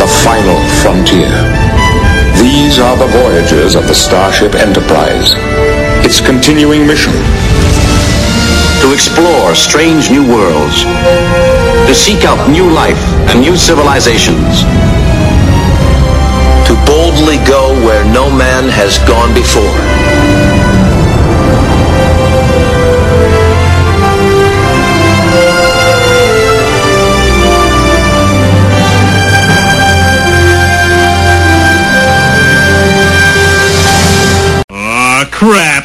the final frontier. These are the voyages of the Starship Enterprise. Its continuing mission: to explore strange new worlds, to seek out new life and new civilizations, to boldly go where no man has gone before. Aw, crap!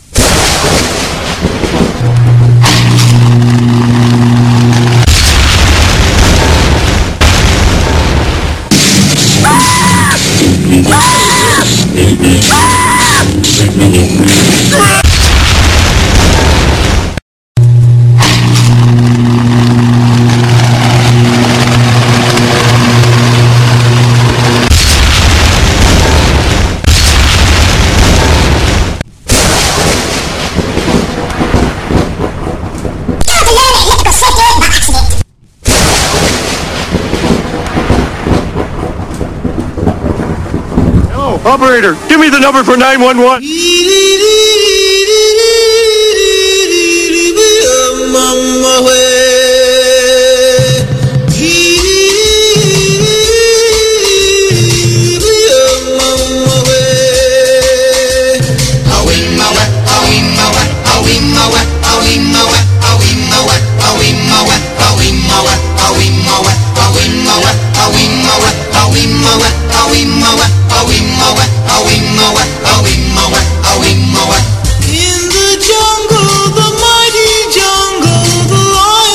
Operator, give me the number for 911. In the jungle, the mighty jungle, the lion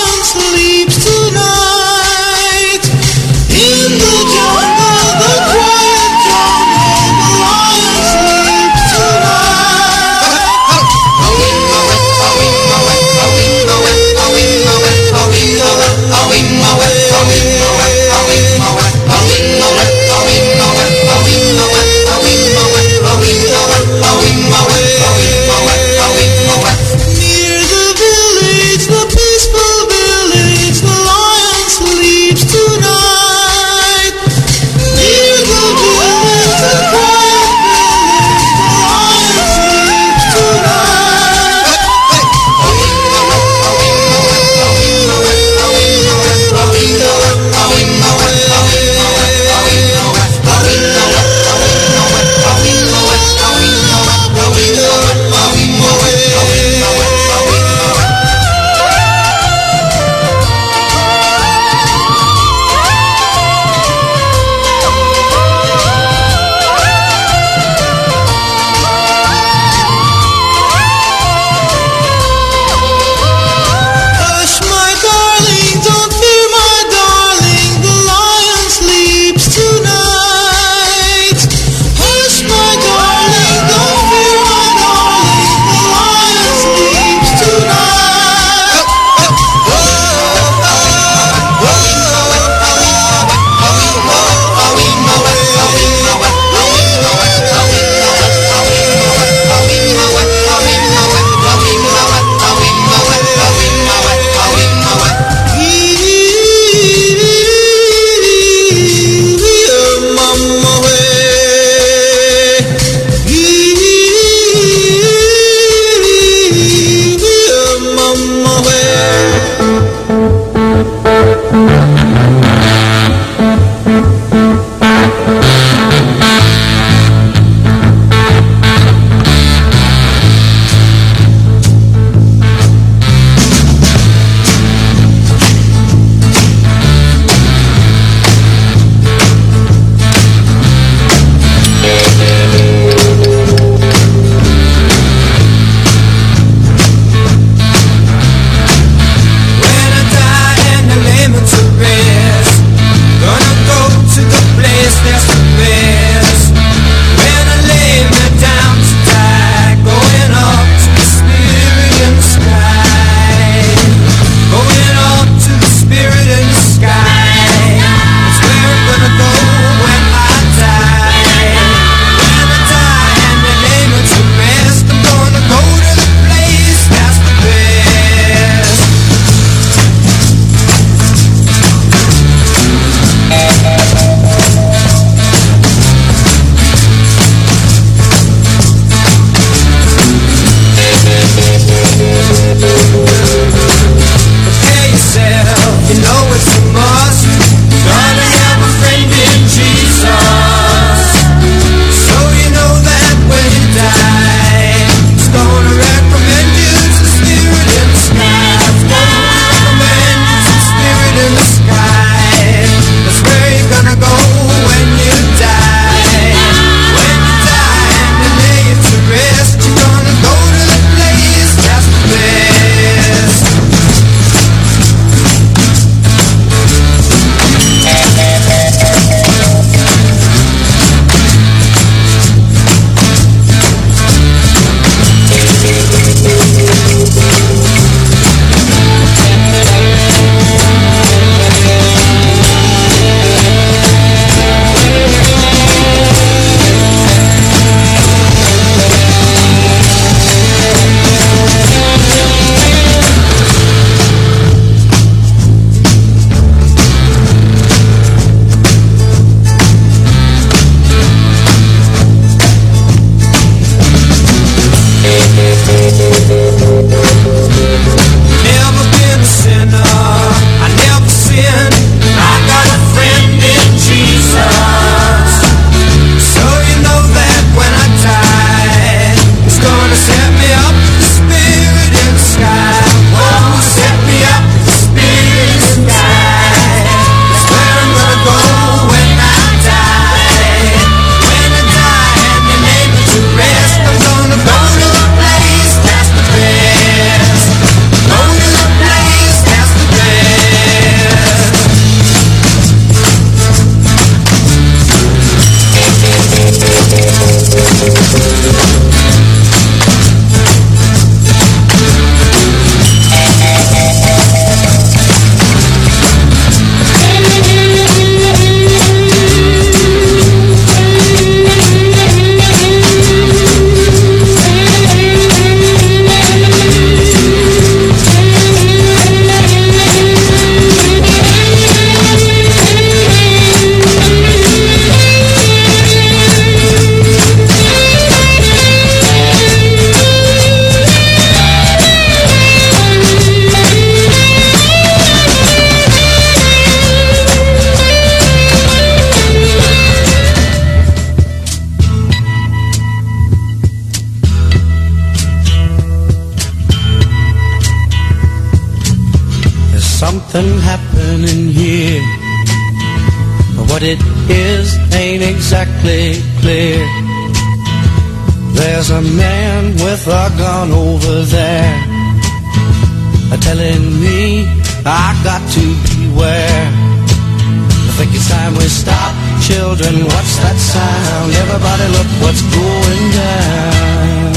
something happening here. What it is ain't exactly clear. There's a man with a gun over there, telling me I got to beware. I think it's time we stop. Children, what's that sound? Everybody look what's going down.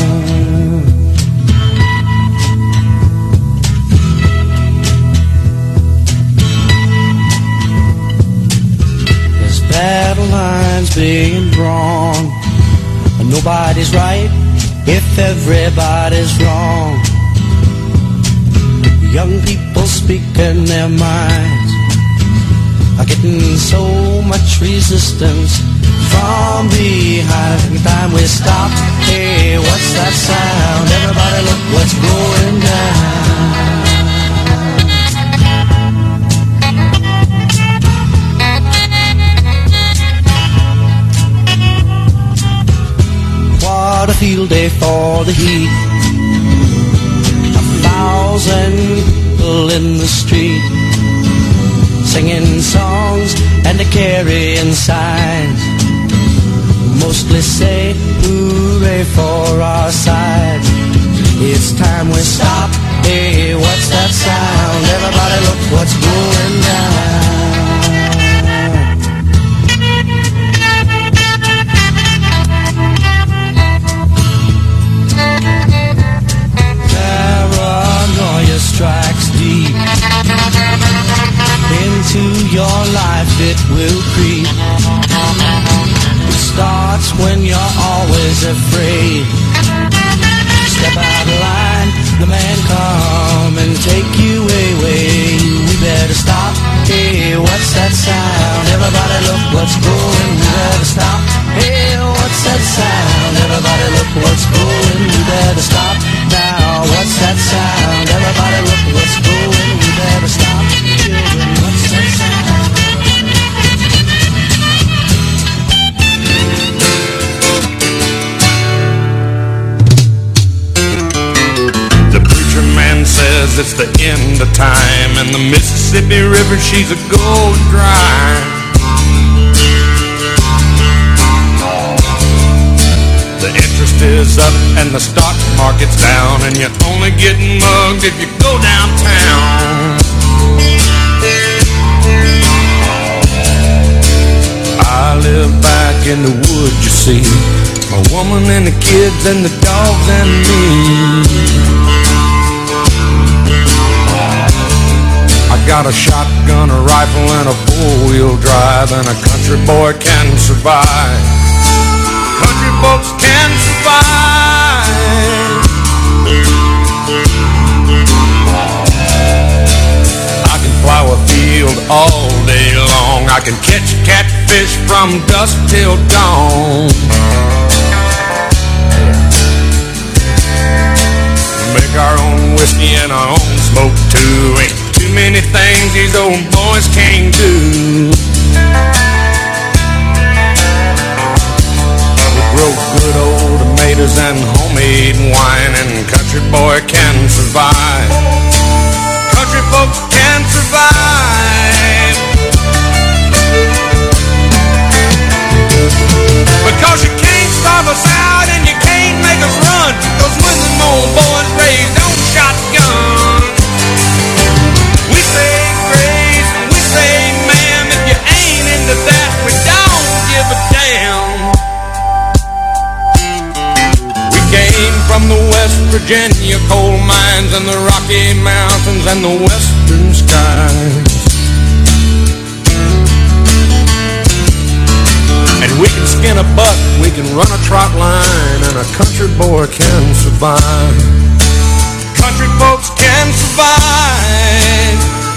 There's battle lines being drawn. Nobody's right if everybody's wrong. Young people speaking their minds are getting so much resistance from behind. Time we stop. Hey, what's that sound? Everybody look what's going down. What a field day for the heat. 1,000 people in the street, singing songs and carrying signs. Mostly say hooray for our side. It's time we stop. Hey, what's that sound? Everybody look what's going down. Paranoia strikes deep into your life, it will creep. It starts when you're always afraid. Step out of line, the man come and take you away. We better stop. Hey, what's that sound? Everybody look what's going. We better stop. Hey, what's that sound? Everybody look what's going. We better stop now. What's that sound? Everybody look what's going. We better stop. Children, what's that sound? The preacher man says it's the end of time, and the Mississippi River, she's a going dry. The interest is up and the stock market's down, and you're only getting mugged if you go downtown. I live back in the woods, you see, my woman and the kids and the dogs and me. I got a shotgun, a rifle, and a four-wheel drive, and a country boy can survive. Country folks can survive. I can plow a field all day long. I can catch catfish from dusk till dawn. Make our own whiskey and our own smoke too. Ain't too many things these old boys can't do. Grow good old tomatoes and homemade wine, and country boy can survive. Country folks can survive. Because you can't starve us out and you can't make us run, 'cause when them old boys raised on shotgun, we say grace and we say ma'am. If you ain't into that, we don't give a damn. Came from the West Virginia coal mines and the Rocky Mountains and the western skies. And we can skin a buck, we can run a trot line, and a country boy can survive. Country folks can survive.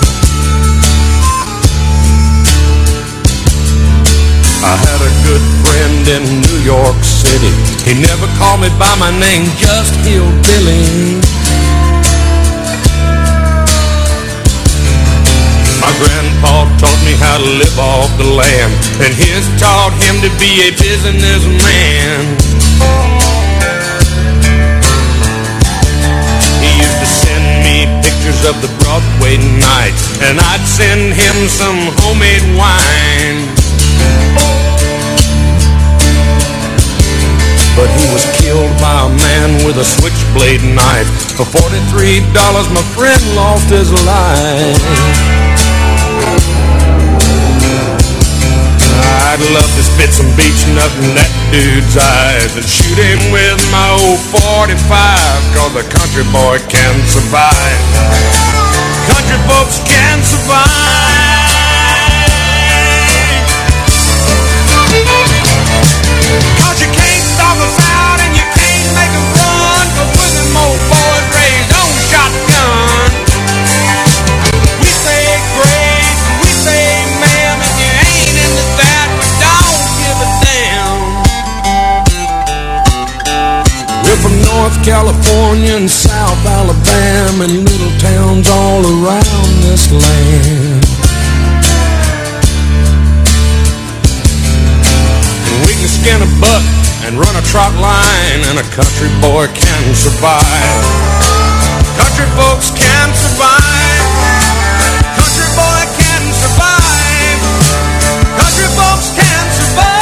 I had a good friend in New York City. He never called me by my name, just Hillbilly. My grandpa taught me how to live off the land, and his taught him to be a businessman. He used to send me pictures of the Broadway night, and I'd send him some homemade wine. But he was killed by a man with a switchblade knife. For $43, my friend lost his life. I'd love to spit some beach nut in that dude's eyes and shoot him with my old 45, cause a country boy can survive. Country folks can survive. Cause you can't stop us out and you can't make us run, cause we're them old boys raised on shotgun. We say grace, we say ma'am, if you ain't into that, we don't give a damn. We're from North California and South Alabama and little towns all around this land. We can skin a buck and run a trot line, and a country boy can survive. Country folks can survive. Country boy can survive. Country folks can survive.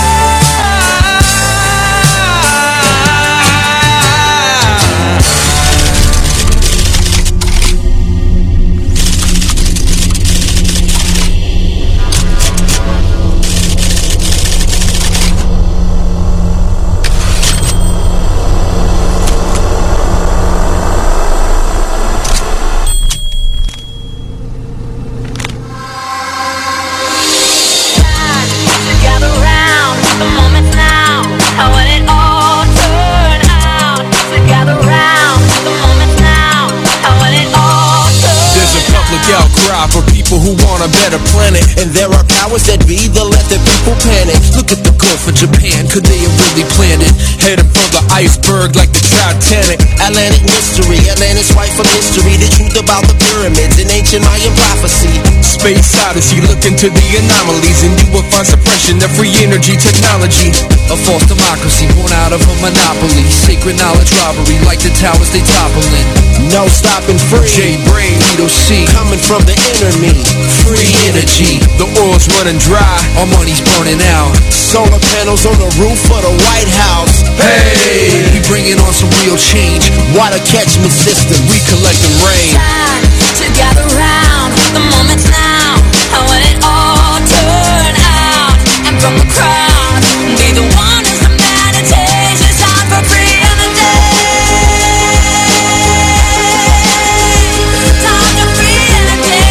For people who want a better planet, and there are powers that be that let the people panic. Look at the Gulf of Japan, could they have really planned it? Heading for the iceberg like the Titanic. Atlantic mystery, Atlantis white from history. The truth about the pyramids in ancient Mayan prophecy. Space Odyssey, look into the anomalies, and you will find suppression of free energy technology. A false democracy born out of a monopoly. Sacred knowledge robbery like the towers they toppling. No stopping free. Jay Brain, Vito C. Coming from the inner me. Free energy. The oil's running dry. Our money's burning out. Solar panels on the roof of the White House. Hey, we bringing on some real change. Water catchment system. We collecting rain. Time to gather round. The moment's now. I want it all turn out. And from the crowd, be the one who's the meditation. It's time for free energy. Time to free energy.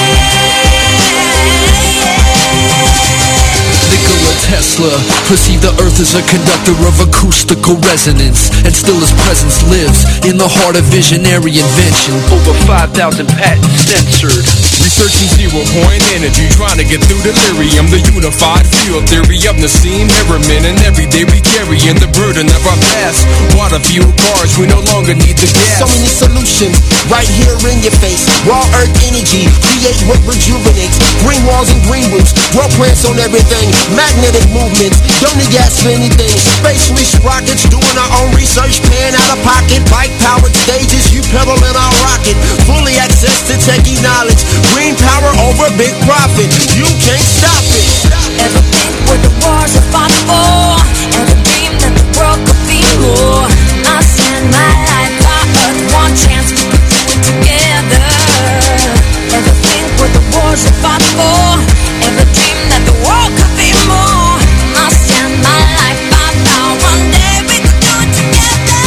Nikola Tesla perceived the earth as a conductor of acoustical resonance, and still his presence lives in the heart of visionary invention. Over 5,000 patents censored. Researching zero-point energy, trying to get through delirium. The unified field theory of Nassim Harriman, and every day we carry in the burden of our past. Water fuel cars, we no longer need the gas. So many solutions right here in your face. Raw earth energy, create what rejuvenates. Green walls and green roofs, grow plants on everything. Magnetic movements, don't need gas for anything. Space reach rockets, doing our own research, paying out of pocket. Bike powered stages, you pedal in our rocket. Fully access to techie knowledge. Green power over big profit. You can't stop it. Ever think what the wars are fought for? Ever dream that the world could be more? I spend my life on earth, one chance to put two together. Ever think what the wars are fought for? Ever dream that the world could be more? I spend my life on now. One day we could do it together.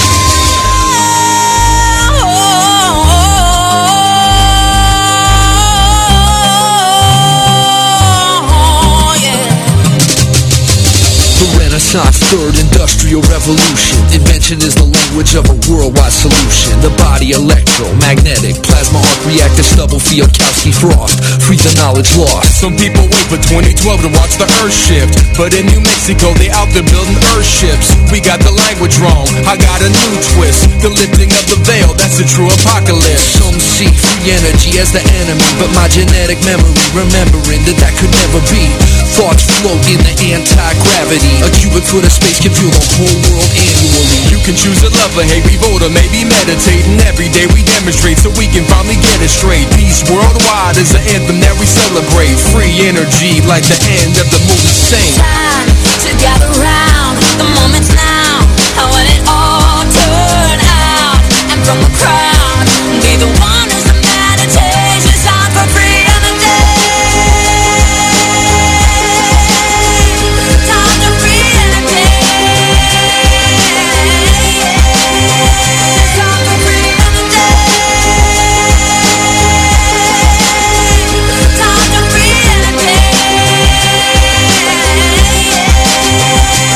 Renaissance, third industrial revolution. Invention is the language of a worldwide solution. The body electromagnetic, plasma arc reactor, Stubblefield, Kautsky, Frost. Free the knowledge lost. Some people wait for 2012 to watch the earth shift, but in New Mexico they out there building earth ships. We got the language wrong, I got a new twist. The lifting of the veil, that's the true apocalypse. Some see free energy as the enemy, but my genetic memory remembering that could never be. thoughts float in the anti-gravity. A cubic foot of space can fuel the whole world annually. You can choose to love or hate, we vote or maybe meditate, and every day we demonstrate so we can finally get it straight. Peace worldwide is the anthem that we celebrate. Free energy like the end of the movie Saint. Time to gather round, the moment's now. I want it all turn out, and from the crowd, be the one who's the meditation sound for freedom and day. Time to free and day. Time for freedom and day. Time to free and day.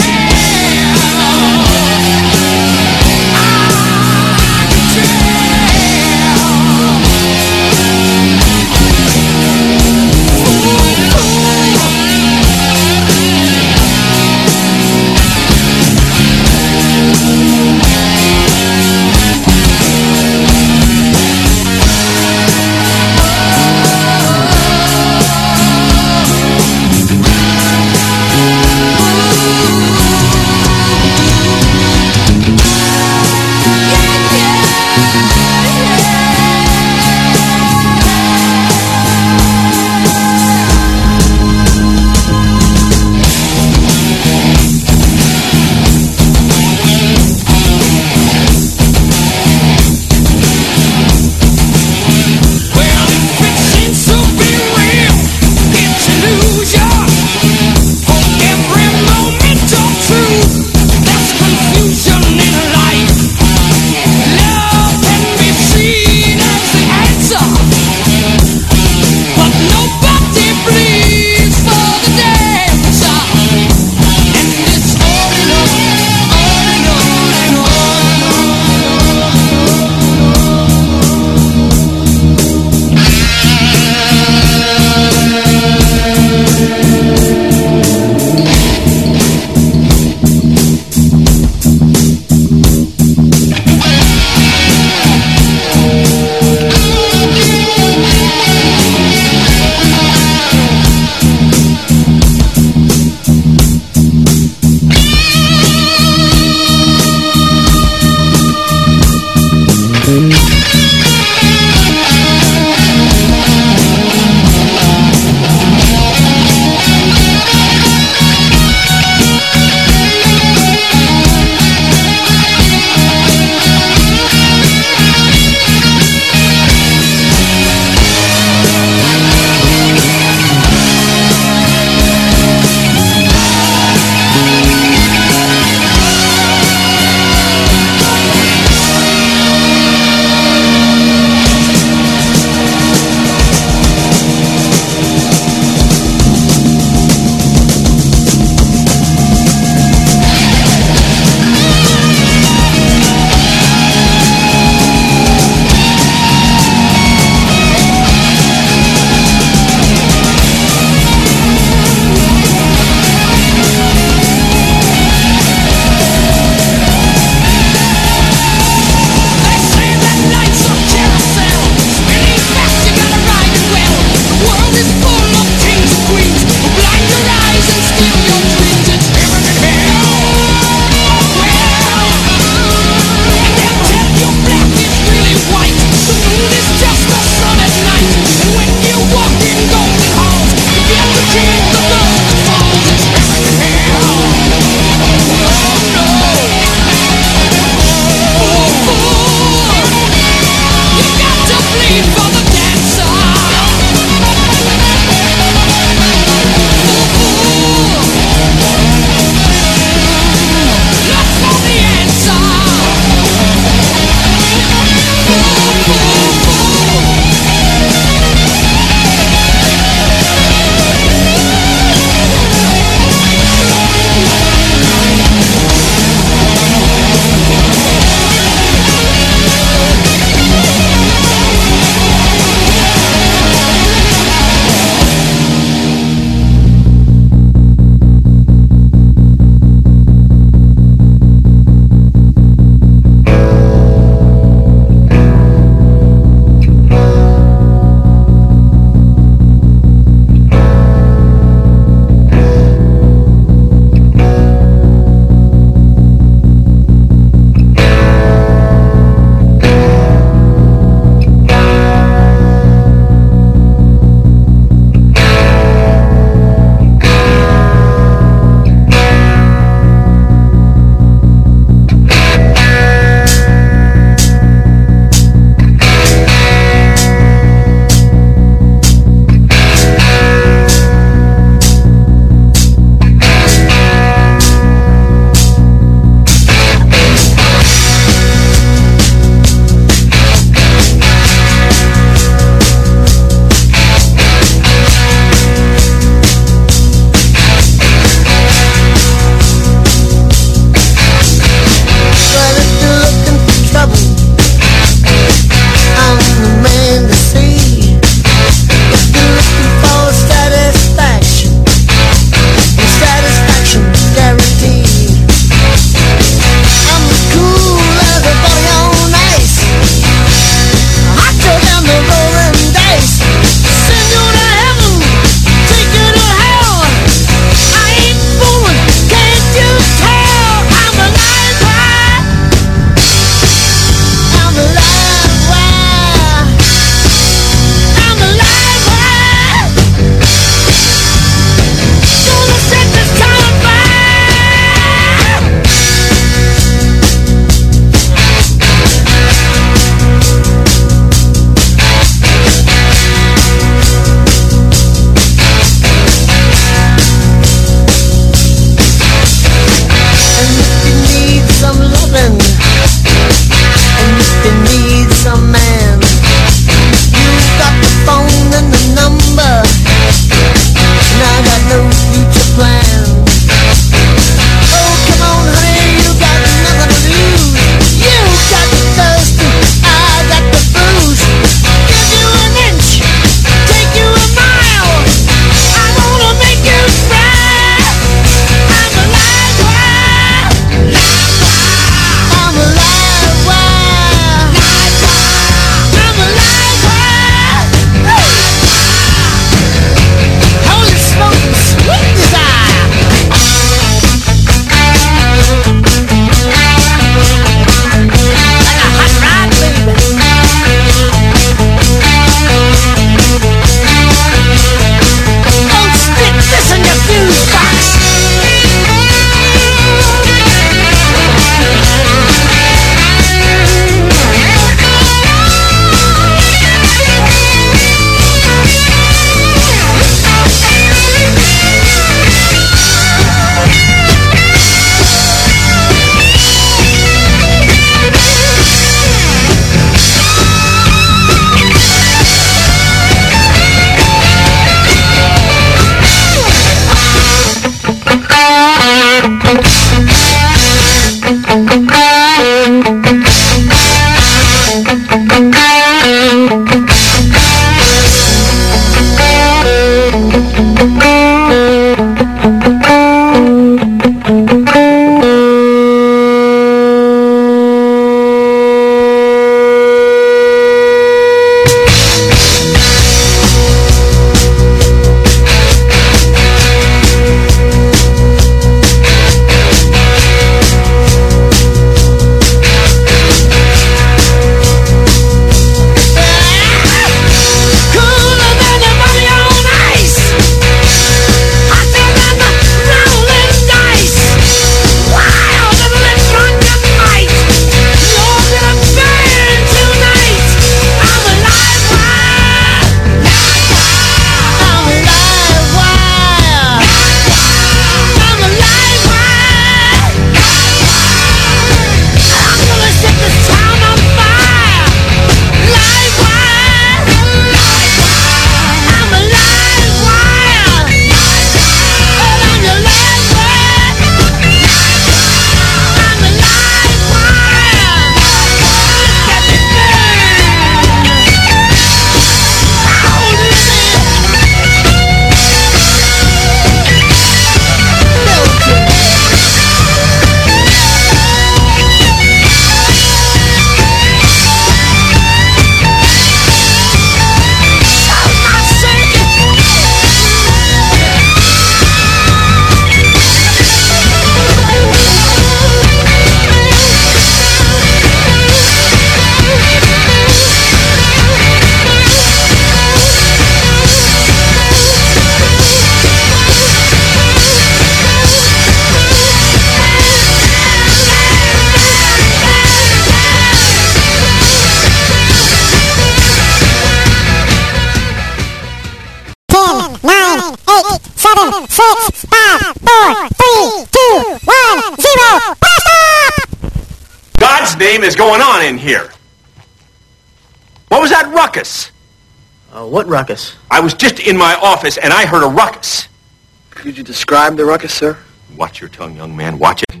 6, 5, 4, 3, 2, 1, 0. Blast off! God's name is going on in here. What was that ruckus? What ruckus? I was just in my office and I heard a ruckus. Could you describe the ruckus, sir? Watch your tongue, young man. Watch it.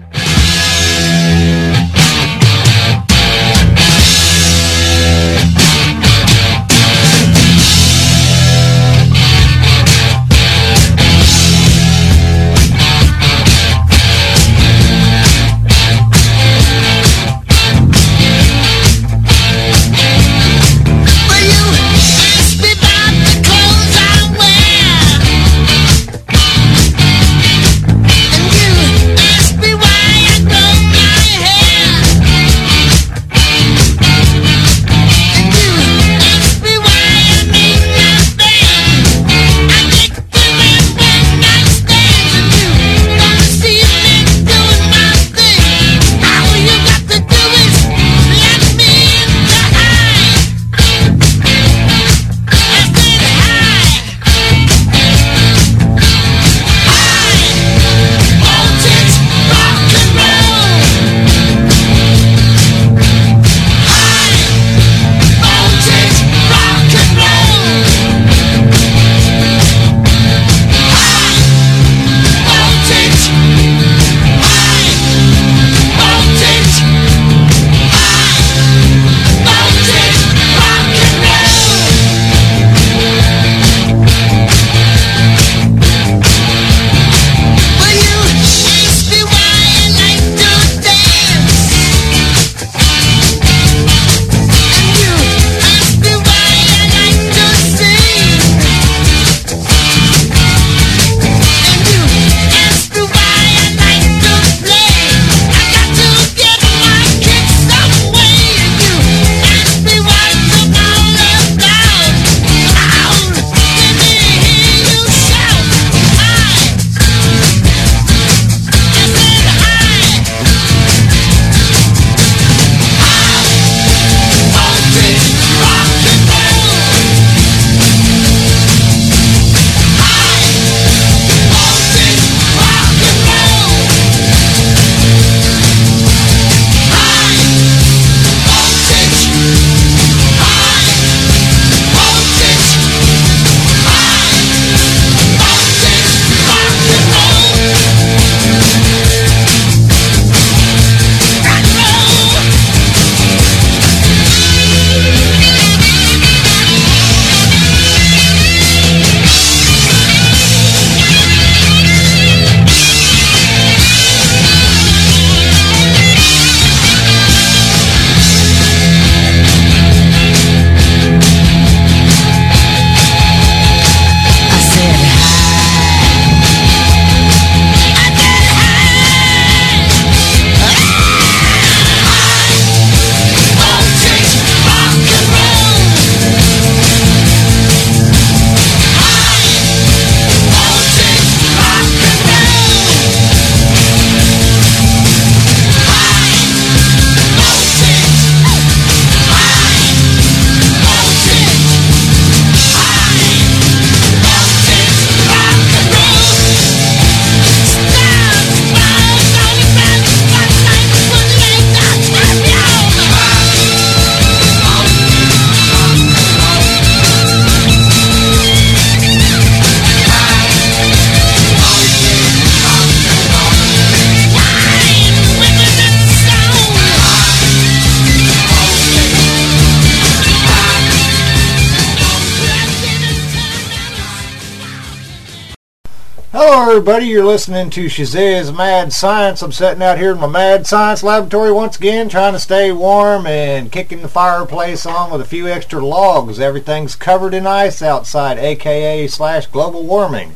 Hello everybody, you're listening to Shazay's Mad Science. I'm sitting out here in my Mad Science laboratory once again, trying to stay warm and kicking the fireplace on with a few extra logs. Everything's covered in ice outside, aka / global warming.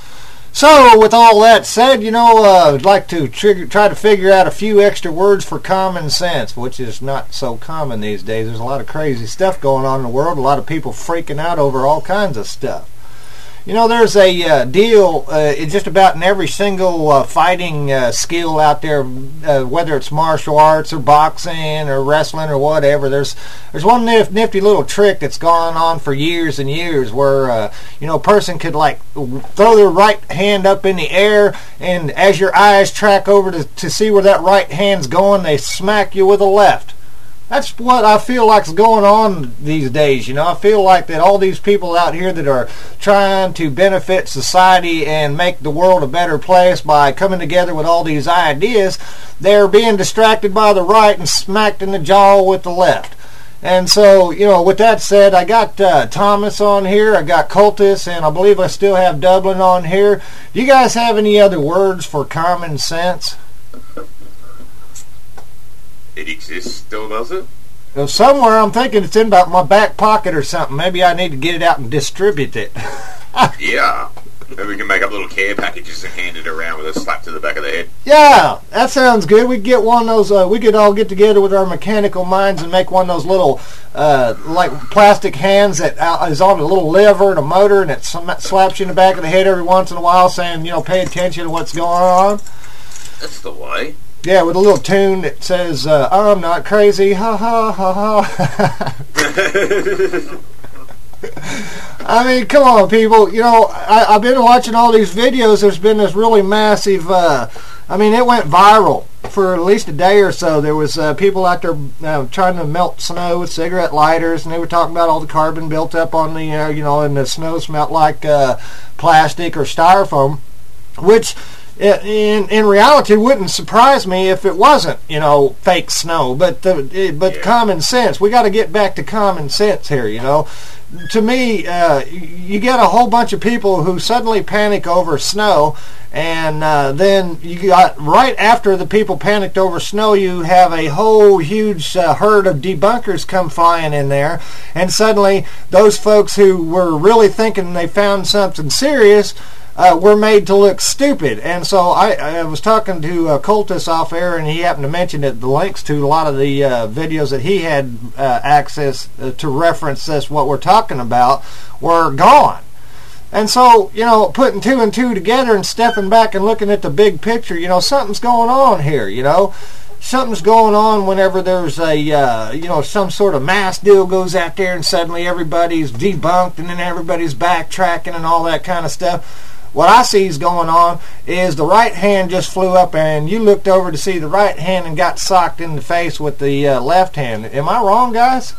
So, with all that said, I'd like to try to figure out a few extra words for common sense, which is not so common these days. There's a lot of crazy stuff going on in the world, a lot of people freaking out over all kinds of stuff. You know, there's a deal just about in every single fighting skill out there, whether it's martial arts or boxing or wrestling or whatever. There's one nifty little trick that's gone on for years and years where, you know, a person could, like, throw their right hand up in the air, and as your eyes track over to see where that right hand's going, they smack you with a left. That's what I feel like is going on these days. You know, I feel like that all these people out here that are trying to benefit society and make the world a better place by coming together with all these ideas, they're being distracted by the right and smacked in the jaw with the left. And so, you know, with that said, I got Thomas on here, I got Cultus, and I believe I still have Dublin on here. Do you guys have any other words for common sense? It exists still, does it? Well, somewhere I'm thinking it's in about my back pocket or something. Maybe I need to get it out and distribute it. Yeah. Maybe we can make up little care packages and hand it around with a slap to the back of the head. Yeah, that sounds good. We could get one of those. We could all get together with our mechanical minds and make one of those little, like plastic hands that is on a little lever and a motor, and it slaps you in the back of the head every once in a while, saying, you know, pay attention to what's going on. That's the way. Yeah, with a little tune that says, I'm not crazy, ha ha ha ha. I mean, come on, people. You know, I've been watching all these videos. There's been this really massive, I mean, it went viral for at least a day or so. There was people out there trying to melt snow with cigarette lighters, and they were talking about all the carbon built up on the, you know, and the snow smelled like plastic or styrofoam, which... In reality, it wouldn't surprise me if it wasn't, you know, fake snow. But common sense. We got to get back to common sense here, you know. To me, you get a whole bunch of people who suddenly panic over snow, and then you got right after the people panicked over snow, you have a whole huge herd of debunkers come flying in there, and suddenly those folks who were really thinking they found something serious were made to look stupid. And so I was talking to Cultus off air, and he happened to mention that the links to a lot of the videos that he had access to reference this, what we're talking about, were gone. And so, you know, putting two and two together and stepping back and looking at the big picture, you know, something's going on here, you know. Something's going on whenever there's a, you know, some sort of mass deal goes out there and suddenly everybody's debunked and then everybody's backtracking and all that kind of stuff. What I see is going on is the right hand just flew up and you looked over to see the right hand and got socked in the face with the left hand. Am I wrong, guys?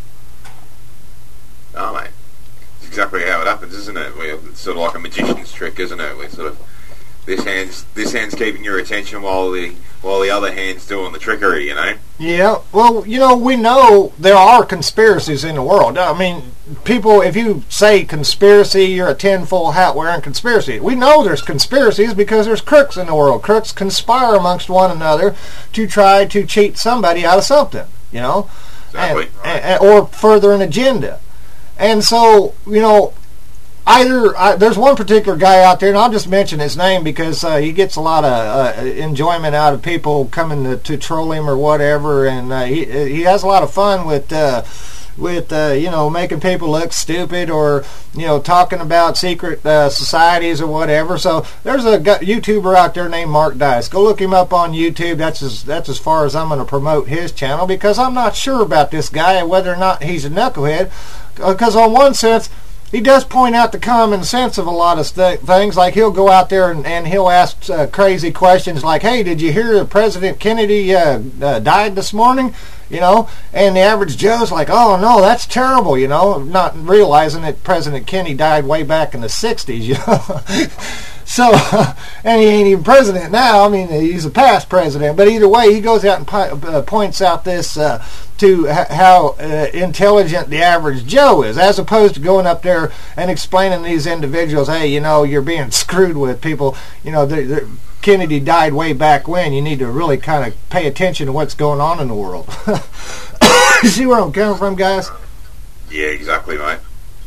Oh, mate. It's exactly how it happens, isn't it? It's sort of like a magician's trick, isn't it? We sort of this hand's keeping your attention while the other hand's doing the trickery, you know? Yeah. Well, you know, we know there are conspiracies in the world. I mean, people, if you say conspiracy, you're a tinfoil hat wearing conspiracy. We know there's conspiracies because there's crooks in the world. Crooks conspire amongst one another to try to cheat somebody out of something, you know? Exactly. Or further an agenda. And so, you know, there's one particular guy out there, and I'll just mention his name because he gets a lot of enjoyment out of people coming to troll him or whatever, and he has a lot of fun with you know, making people look stupid or, you know, talking about secret societies or whatever. So there's a YouTuber out there named Mark Dice. Go look him up on YouTube. That's as far as I'm going to promote his channel, because I'm not sure about this guy and whether or not he's a knucklehead, because on one sense he does point out the common sense of a lot of things. Like he'll go out there and he'll ask crazy questions like, hey, did you hear President Kennedy died this morning? You know, and the average Joe's like, oh no, that's terrible, you know, not realizing that President Kennedy died way back in the 60s, you know. So, and he ain't even president now. I mean, he's a past president. But either way, he goes out and points out this to how intelligent the average Joe is, as opposed to going up there and explaining to these individuals, hey, you know, you're being screwed with people. You know, Kennedy died way back when. You need to really kind of pay attention to what's going on in the world. You see where I'm coming from, guys? Yeah, exactly, mate.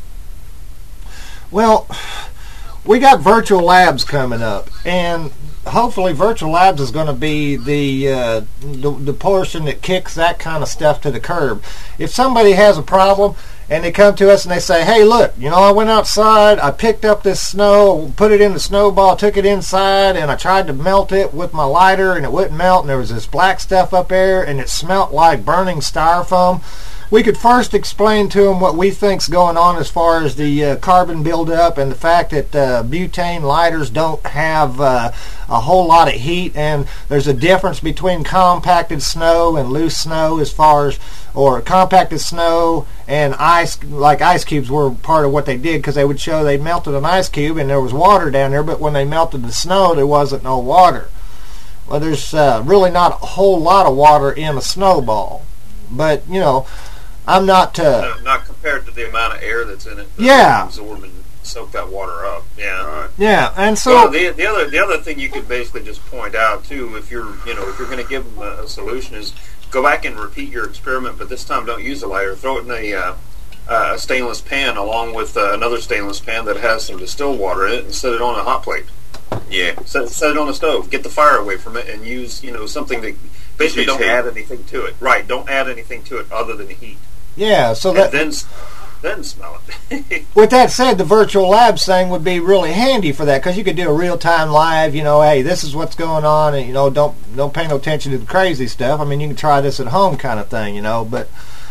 Well, we got virtual labs coming up, and hopefully virtual labs is going to be the portion that kicks that kind of stuff to the curb. If somebody has a problem and they come to us and they say, hey, look, you know, I went outside, I picked up this snow, put it in the snowball, took it inside, and I tried to melt it with my lighter, and it wouldn't melt, and there was this black stuff up there, and it smelt like burning styrofoam. We could first explain to them what we think's going on as far as the carbon buildup and the fact that butane lighters don't have a whole lot of heat, and there's a difference between compacted snow and loose snow as far as, or compacted snow and ice, like ice cubes were part of what they did, because they would show they melted an ice cube and there was water down there, but when they melted the snow there wasn't no water. Well, there's really not a whole lot of water in a snowball, but you know, I'm not compared to the amount of air that's in it. Yeah. Absorb and soak that water up. Yeah. Right. Yeah, and so well, the other thing you could basically just point out too, if you're going to give them a solution, is go back and repeat your experiment, but this time don't use a lighter. Throw it in a stainless pan along with another stainless pan that has some distilled water in it, and set it on a hot plate. Yeah. Set it on the stove. Get the fire away from it, and use something that basically don't add anything to it. Right. Don't add anything to it other than heat. Yeah, so that then smell it. With that said, the virtual labs thing would be really handy for that, because you could do a real-time live. You know, hey, this is what's going on, and don't pay no attention to the crazy stuff. I mean, you can try this at home, kind of thing. But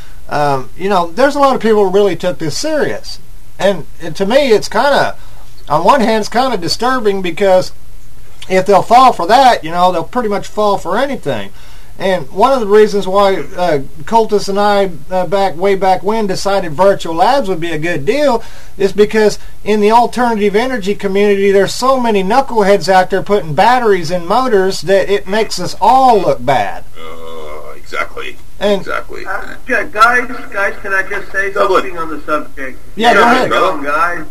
there's a lot of people who really took this serious, and to me, it's kind of, on one hand, it's kind of disturbing, because if they'll fall for that, they'll pretty much fall for anything. And one of the reasons why Cultus and I, way back when, decided virtual labs would be a good deal is because in the alternative energy community, there's so many knuckleheads out there putting batteries in motors that it makes us all look bad. Exactly. Exactly. Guys, can I just say something on the subject? Yeah, go ahead. Guys.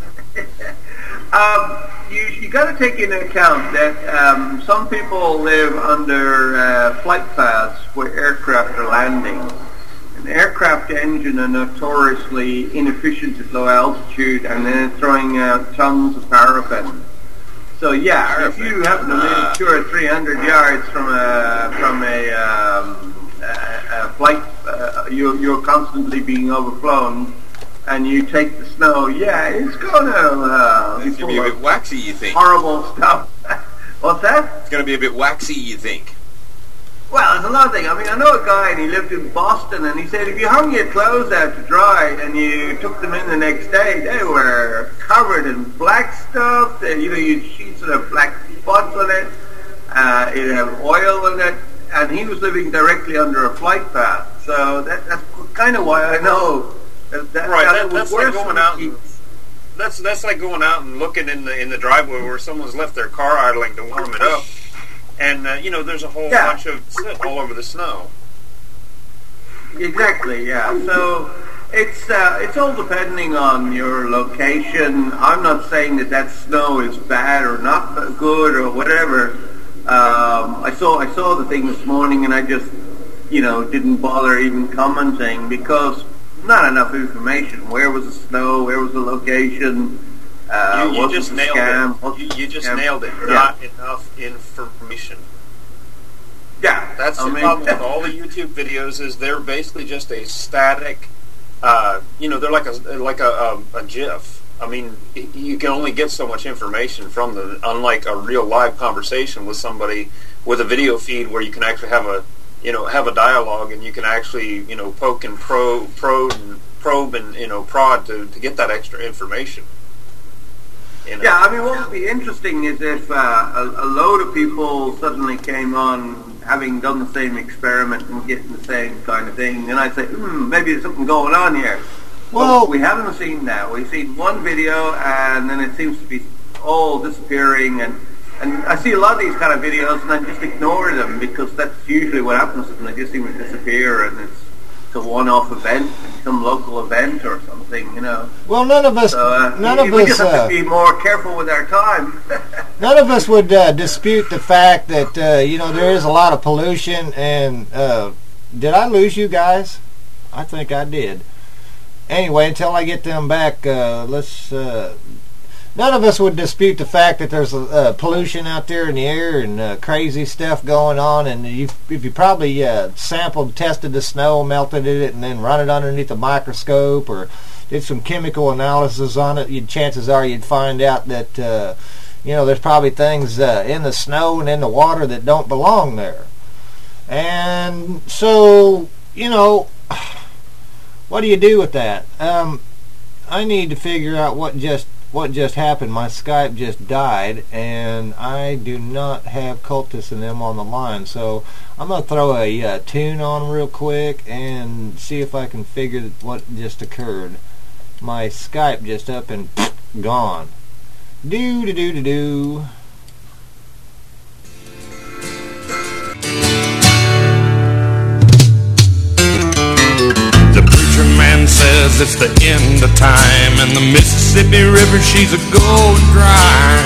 You got to take into account that some people live under flight paths where aircraft are landing. An aircraft engine are notoriously inefficient at low altitude, and then throwing out tons of paraffin. So yeah, if you happen to live 200 or 300 yards from a flight, you're constantly being overflown. And you take the snow, it's going to be a bit waxy, you think? Horrible stuff. What's that? It's going to be a bit waxy, you think? Well, there's a lot of things. I mean, I know a guy, and he lived in Boston, and he said if you hung your clothes out to dry and you took them in the next day, they were covered in black stuff. You'd sheets of black spots on it. It'd have oil in it. And he was living directly under a flight path. So that's kind of why I know. That's like going out. That's like going out and looking in the driveway where someone's left their car idling to warm it up, and there's a whole bunch of soot all over the snow. Exactly. Yeah. So it's all depending on your location. I'm not saying that snow is bad or not good or whatever. I saw the thing this morning, and I just didn't bother even commenting because. Not enough information. Where was the snow? Where was the location? You just nailed it. You just nailed it. Not enough information. Yeah, that's the problem with all the YouTube videos. Is they're basically just a static. They're like a GIF. I mean, you can only get so much information from them. Unlike a real live conversation with somebody with a video feed where you can actually have a dialogue, and you can actually, poke and probe and prod to get that extra information. Yeah, I mean, what would be interesting is if a load of people suddenly came on having done the same experiment and getting the same kind of thing, and I'd say, maybe there's something going on here. Well, we haven't seen that. We've seen one video, and then it seems to be all disappearing, and I see a lot of these kind of videos, and I just ignore them because that's usually what happens to them. They just seem to disappear, and it's a one-off event, some local event or something, Well, none of us we just have to be more careful with our time. None of us would dispute the fact that there is a lot of pollution. And did I lose you guys? I think I did. Anyway, until I get them back, let's. None of us would dispute the fact that there's pollution out there in the air and crazy stuff going on. And if you probably tested the snow, melted it, and then run it underneath a microscope, or did some chemical analysis on it, chances are you'd find out that there's probably things in the snow and in the water that don't belong there. And so, what do you do with that? I need to figure out what just happened. My Skype just died, and I do not have Cultists and them on the line. So I'm going to throw a tune on real quick and see if I can figure what just occurred. My Skype just up and gone. Do. The preacher man says it's the end of time, and the Mississippi River, she's a going dry.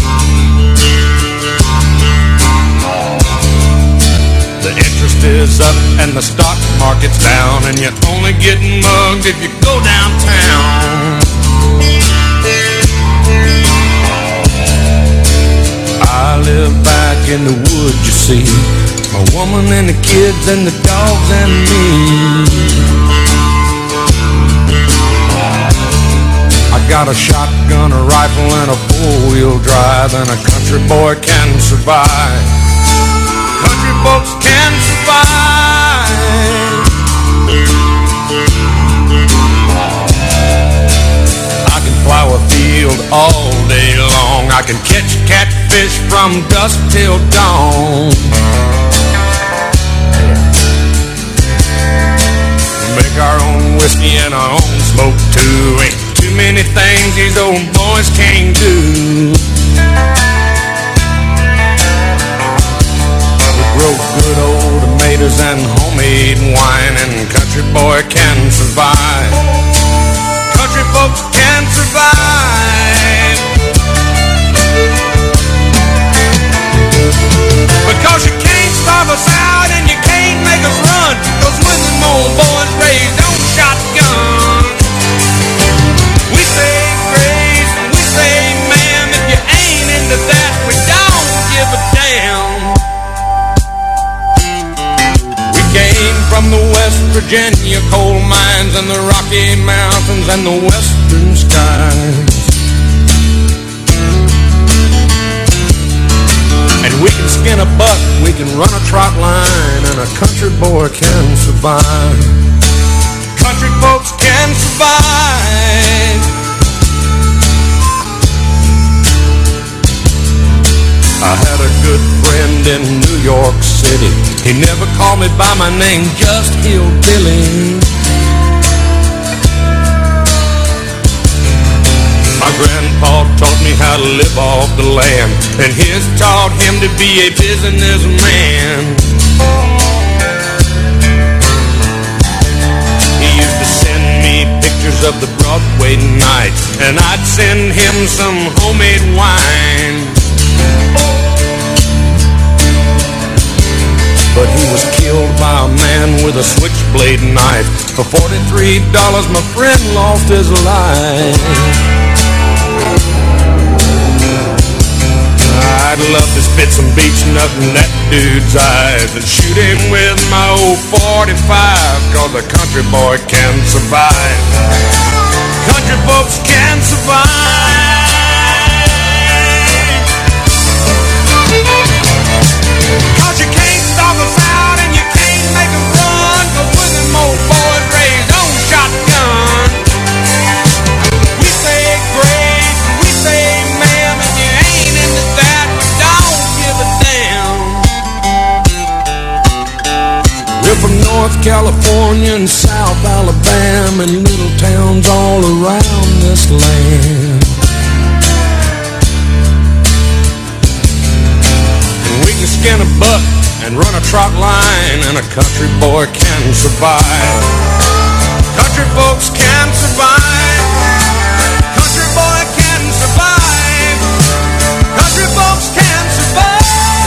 The interest is up and the stock market's down, and you're only getting mugged if you go downtown. I live back in the woods, you see, my woman and the kids and the dogs and me. I got a shotgun, a rifle, and a four-wheel drive, and a country boy can survive. Country folks can survive. I can plow a field all day long. I can catch catfish from dusk till dawn. Make our own whiskey and our own smoke too. Ain't too many things these old boys can't do. We grow good old tomatoes and homemade wine, and country boy can survive. Country folks can survive. Because you can't starve us out and you can't make us run. Cause when them old boys raised on shotgun, we say grace and we say ma'am. If you ain't into that, we don't give a damn. We came from the West Virginia coal mines and the Rocky Mountains and the western skies. And we can skin a buck, we can run a trot line, and a country boy can survive. Country folks can survive. I had a good friend in New York City. He never called me by my name, just Hillbilly. My grandpa taught me how to live off the land, and his taught him to be a businessman. He used to send me pictures of the Broadway nights, and I'd send him some homemade wine. But he was killed by a man with a switchblade knife. For $43, my friend lost his life. I'd love to spit some beach nut in that dude's eyes and shoot him with my old 45, cause a country boy can survive. Country folks can survive. Cause you can't starve us out and you can't make us run. Cause when them old boys raised on shotgun, we say grace and we say ma'am. If you ain't into that, don't give a damn. We're from North California and South Alabama and little towns all around this land. And we can skin a buck and run a trot line, and a country boy can survive. Country folks can survive. Country boy can survive. Country folks can survive.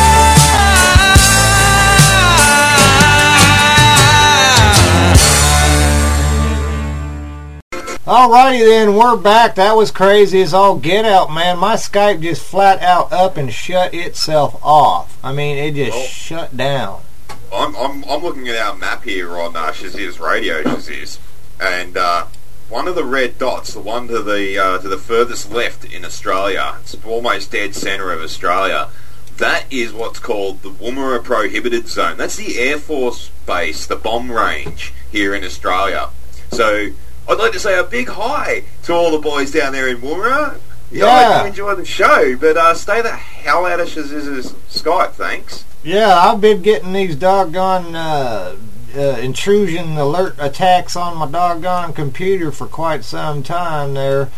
Alrighty then, we're back. That was crazy as all get out, man. My Skype just flat out up and shut itself off. I mean, it just shut down. I'm looking at our map here on Shazir's radio, Shazir's, and one of the red dots, the one to the furthest left in Australia, it's almost dead centre of Australia. That is what's called the Woomera Prohibited Zone. That's the Air Force Base, the bomb range here in Australia. So I'd like to say a big hi to all the boys down there in Woomera. Yeah, I hope you enjoy the show, but stay the hell out of Shaziz's Skype, thanks. Yeah, I've been getting these doggone intrusion alert attacks on my doggone computer for quite some time there.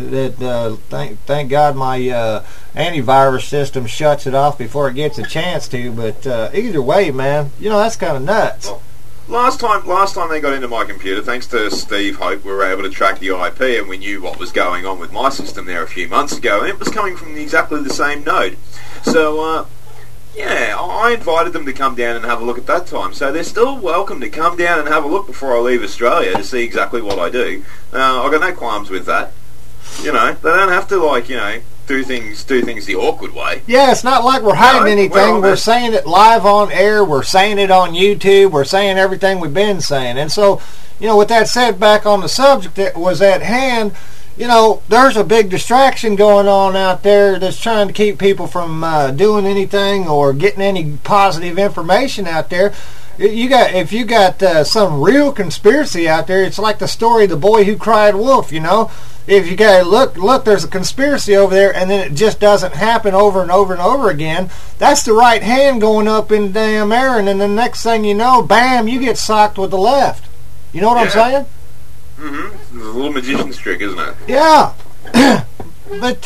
Thank God my antivirus system shuts it off before it gets a chance to. But either way, man, that's kind of nuts. Well, last time they got into my computer, thanks to Steve Hope, we were able to track the IP, and we knew what was going on with my system there a few months ago, and it was coming from exactly the same node. So yeah, I invited them to come down and have a look at that time. So they're still welcome to come down and have a look before I leave Australia to see exactly what I do. I've got no qualms with that. They don't have to do things the awkward way. Yeah, it's not like we're hiding anything. We're saying it live on air. We're saying it on YouTube. We're saying everything we've been saying. And so, with that said, back on the subject that was at hand, there's a big distraction going on out there that's trying to keep people from doing anything or getting any positive information out there. If you got some real conspiracy out there, it's like the story of the boy who cried wolf. If you got look, there's a conspiracy over there, and then it just doesn't happen over and over and over again. That's the right hand going up in the damn air, and then the next thing you know, bam, you get socked with the left. You know what I'm saying? Mm-hmm. It's a little magician's trick, isn't it? Yeah. But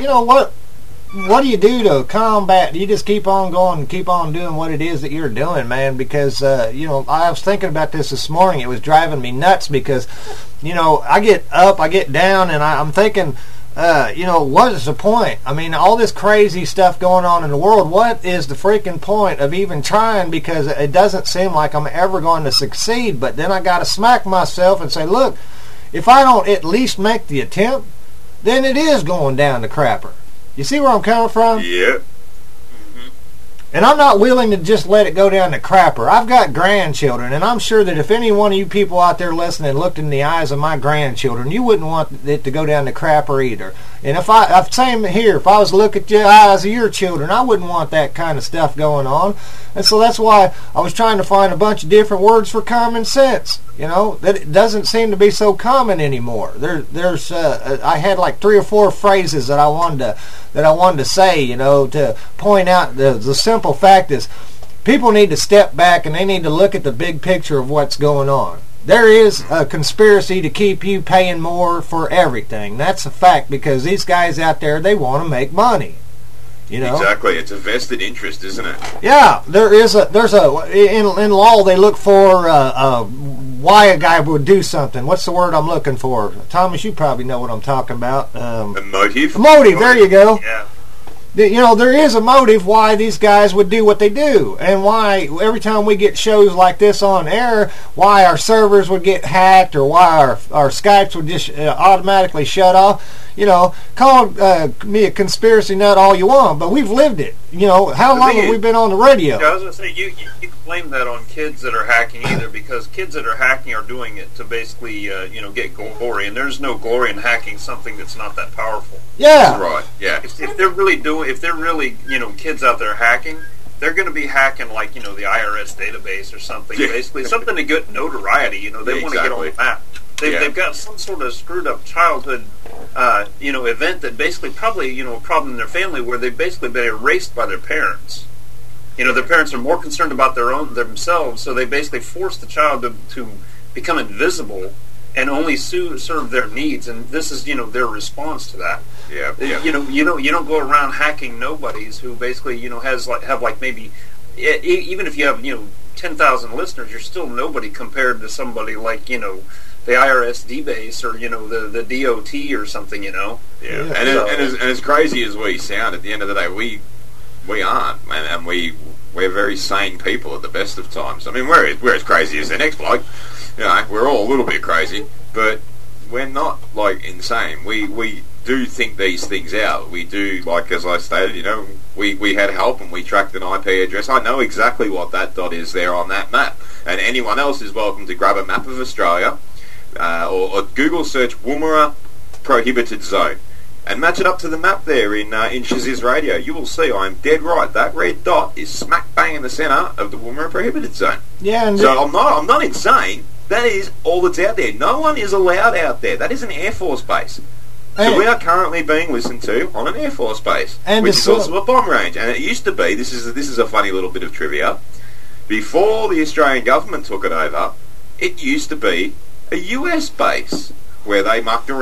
what do you do to combat? You just keep on going and keep on doing what it is that you're doing, man, because I was thinking about this morning. It was driving me nuts because I get up, I get down, and I'm thinking, what is the point? I mean, all this crazy stuff going on in the world, what is the freaking point of even trying? Because it doesn't seem like I'm ever going to succeed. But then I got to smack myself and say, look, if I don't at least make the attempt, then it is going down the crapper. You see where I'm coming from? Yeah. And I'm not willing to just let it go down the crapper. I've got grandchildren, and I'm sure that if any one of you people out there listening looked in the eyes of my grandchildren, you wouldn't want it to go down the crapper either. And same here, if I was to look at the eyes of your children, I wouldn't want that kind of stuff going on. And so that's why I was trying to find a bunch of different words for common sense. That it doesn't seem to be so common anymore. I had like 3 or 4 phrases that I wanted to say, to point out the simple fact is people need to step back and they need to look at the big picture of what's going on. There is a conspiracy to keep you paying more for everything. That's a fact because these guys out there, they want to make money. Exactly. It's a vested interest, isn't it? Yeah, there's in law they look for why a guy would do something. What's the word I'm looking for? Thomas, you probably know what I'm talking about. A motive. A motive. There you go. Yeah. There is a motive why these guys would do what they do, and why every time we get shows like this on air, why our servers would get hacked, or why our Skypes would just automatically shut off. Call me a conspiracy nut all you want, but we've lived it. How long have we been on the radio? I was going to say, you can blame that on kids that are hacking either, because kids that are hacking are doing it to basically, get glory, and there's no glory in hacking something that's not that powerful. Yeah. Right, yeah. If they're really, kids out there hacking, they're going to be hacking like, the IRS database or something, basically. Something to get notoriety, they want to get on the map. They've got some sort of screwed up childhood, event that basically probably, a problem in their family where they've basically been erased by their parents. Their parents are more concerned about themselves, so they basically force the child to become invisible and only serve their needs, and this is, their response to that. Yeah. You don't go around hacking nobodies who basically, have maybe, even if you have, 10,000 listeners, you're still nobody compared to somebody like, the IRS D-base or, the DOT or something, Yeah. And as crazy as we sound, at the end of the day, we aren't, and we're very sane people at the best of times. I mean, we're as crazy as the next bloke. We're all a little bit crazy, but we're not, insane. We do think these things out. We do, as I stated, we had help and we tracked an IP address. I know exactly what that dot is there on that map. And anyone else is welcome to grab a map of Australia, or Google search Woomera Prohibited Zone, and match it up to the map there in Shaziz Radio. You will see I'm dead right. That red dot is smack bang in the centre of the Woomera Prohibited Zone. Yeah, and so I'm not insane. That is all that's out there. No one is allowed out there. That is an Air Force base. So we are currently being listened to on an Air Force base, which is also a bomb range. And it used to be, this is a funny little bit of trivia, before the Australian government took it over, it used to be a US base where they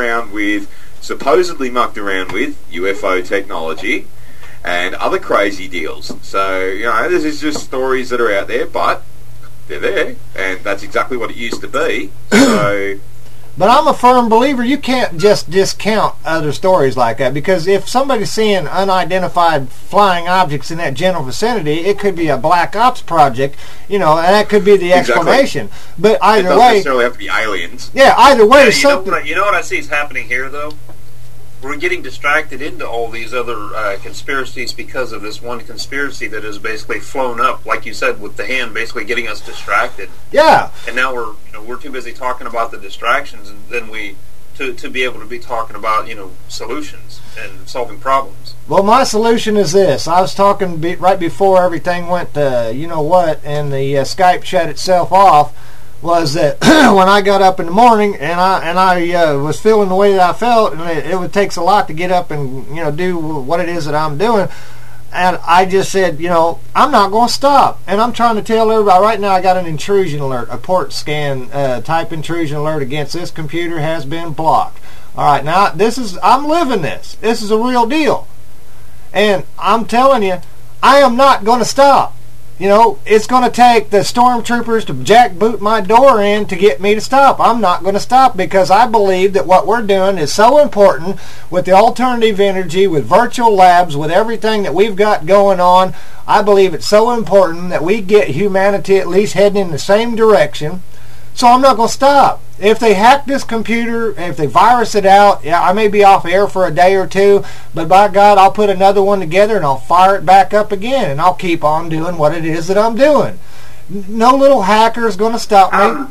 supposedly mucked around with UFO technology and other crazy deals. So, this is just stories that are out there, but they're there, and that's exactly what it used to be. So, but I'm a firm believer you can't just discount other stories like that, because if somebody's seeing unidentified flying objects in that general vicinity, it could be a black ops project, and that could be the explanation. But either it doesn't way, necessarily have to be aliens. Yeah, either way, you know what I see is happening here, though? We're getting distracted into all these other conspiracies because of this one conspiracy that has basically flown up, like you said, with the hand basically getting us distracted. Yeah. And now we're too busy talking about the distractions, and then to be able to be talking about solutions and solving problems. Well, my solution is this. I was talking right before everything went to and the Skype shut itself off. Was that when I got up in the morning and I was feeling the way that I felt, and it takes a lot to get up and do what it is that I'm doing, and I just said, I'm not going to stop, and I'm trying to tell everybody right now. I got an intrusion alert, a port scan type intrusion alert against this computer has been blocked. All right, now I'm living this. This is a real deal, and I'm telling you, I am not going to stop. It's going to take the stormtroopers to jackboot my door in to get me to stop. I'm not going to stop, because I believe that what we're doing is so important with the alternative energy, with virtual labs, with everything that we've got going on. I believe it's so important that we get humanity at least heading in the same direction. So I'm not going to stop. If they hack this computer, if they virus it out, I may be off air for a day or two, but by God, I'll put another one together and I'll fire it back up again, and I'll keep on doing what it is that I'm doing. No little hacker is going to stop me.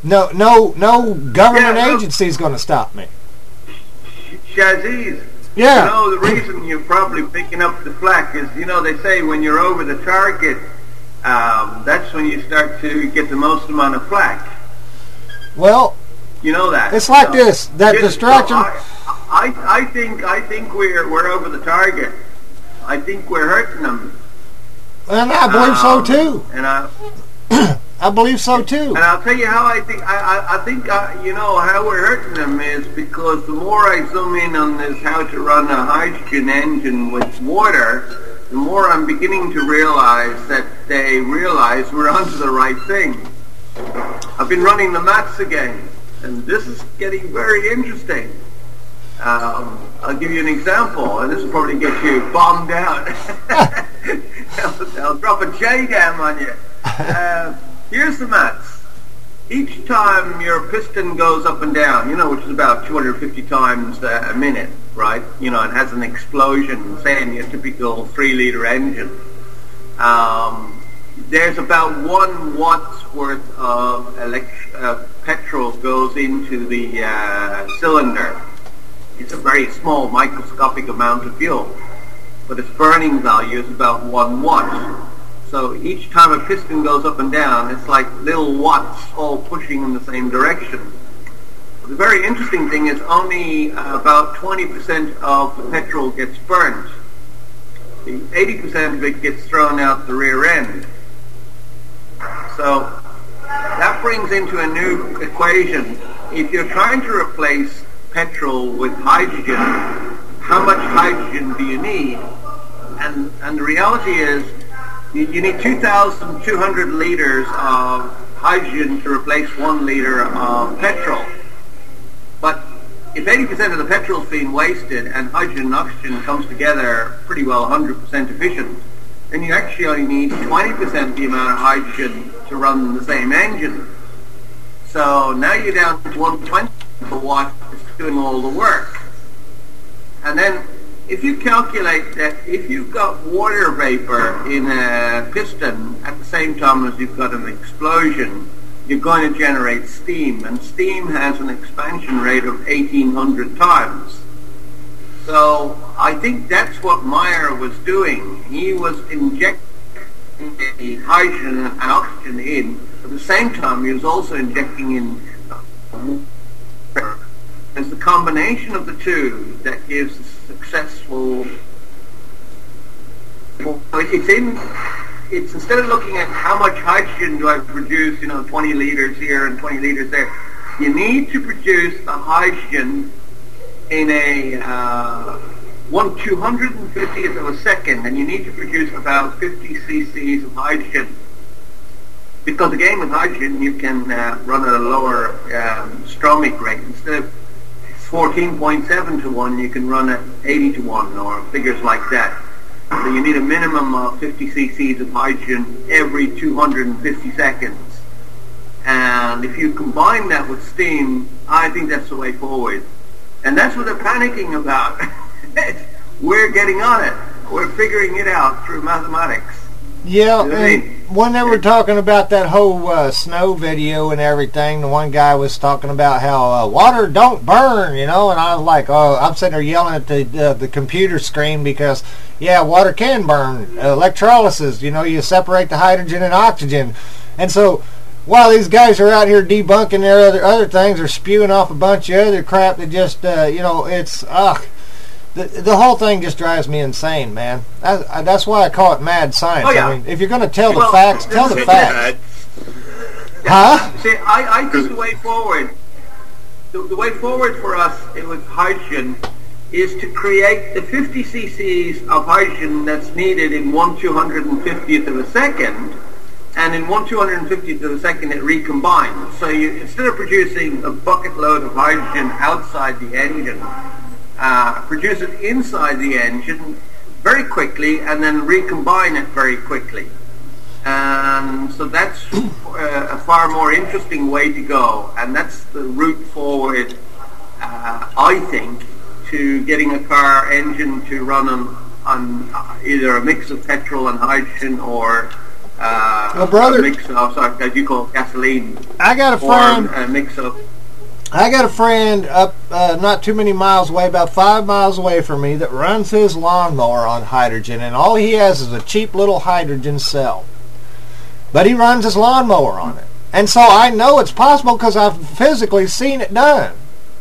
No government agency is going to stop me. Shaziz. Yeah. The reason you're probably picking up the flack is, they say when you're over the target, that's when you start to get the most amount of flack. Well, you know that it's like this. That distraction. I think we're over the target. I think we're hurting them. And I believe so too. And I believe so too. And I'll tell you how I think. I think how we're hurting them is because the more I zoom in on this, how to run a hydrogen engine with water, the more I'm beginning to realize that they realize we're onto the right thing. I've been running the maths again, and this is getting very interesting. I'll give you an example, and this will probably get you bombed out. I'll drop a J-dam on you. Here's the maths. Each time your piston goes up and down, which is about 250 times a minute, right? It has an explosion, say in your typical 3-liter engine. There's about 1 watt's worth of petrol goes into the cylinder. It's a very small microscopic amount of fuel, but its burning value is about 1 watt. So each time a piston goes up and down, it's like little watts all pushing in the same direction. The very interesting thing is only about 20% of the petrol gets burnt. The 80% of it gets thrown out the rear end. So that brings into a new equation. If you're trying to replace petrol with hydrogen, how much hydrogen do you need? And the reality is you need 2,200 liters of hydrogen to replace 1 liter of petrol. But if 80% of the petrol is being wasted and hydrogen and oxygen comes together pretty well 100% efficient, then you actually only need 20% the amount of hydrogen to run the same engine. So now you're down to 120 per watt is doing all the work. And then if you calculate that if you've got water vapor in a piston at the same time as you've got an explosion, you're going to generate steam, and steam has an expansion rate of 1,800 times. So I think that's what Meyer was doing. He was injecting the hydrogen and oxygen in. At the same time, he was also injecting in water. It's the combination of the two that gives a successful. It's instead of looking at how much hydrogen do I produce, 20 liters here and 20 liters there, you need to produce the hydrogen in a 1/250th of a second, and you need to produce about 50 cc's of hydrogen. Because again, with hydrogen, you can run at a lower stromic rate. Instead of 14.7 to 1, you can run at 80 to 1, or figures like that. So you need a minimum of 50 cc's of hydrogen every 250 seconds. And if you combine that with steam, I think that's the way forward. And that's what they're panicking about. We're getting on it. We're figuring it out through mathematics. Yeah, and when they were talking about that whole snow video and everything, the one guy was talking about how water don't burn, and I was like, I'm sitting there yelling at the computer screen because, yeah, water can burn. Electrolysis, you separate the hydrogen and oxygen. And so while these guys are out here debunking their other things, they're spewing off a bunch of other crap that just, it's, The whole thing just drives me insane, man. That's why I call it mad science. Oh, yeah. I mean, if you're going to tell the facts, tell the facts. Huh? See, I think the way forward, the way forward for us with hydrogen is to create the 50 cc's of hydrogen that's needed in 1/250th of a second, and in 1/250th of a second it recombines. So instead of producing a bucket load of hydrogen outside the engine, produce it inside the engine very quickly and then recombine it very quickly. And so that's a far more interesting way to go, and that's the route forward, I think, to getting a car engine to run on either a mix of petrol and hydrogen or a mix of, as you call it, gasoline. I got a friend. Or a mix of. I got a friend up not too many miles away, about 5 miles away from me, that runs his lawnmower on hydrogen, and all he has is a cheap little hydrogen cell. But he runs his lawnmower on it. And so I know it's possible because I've physically seen it done,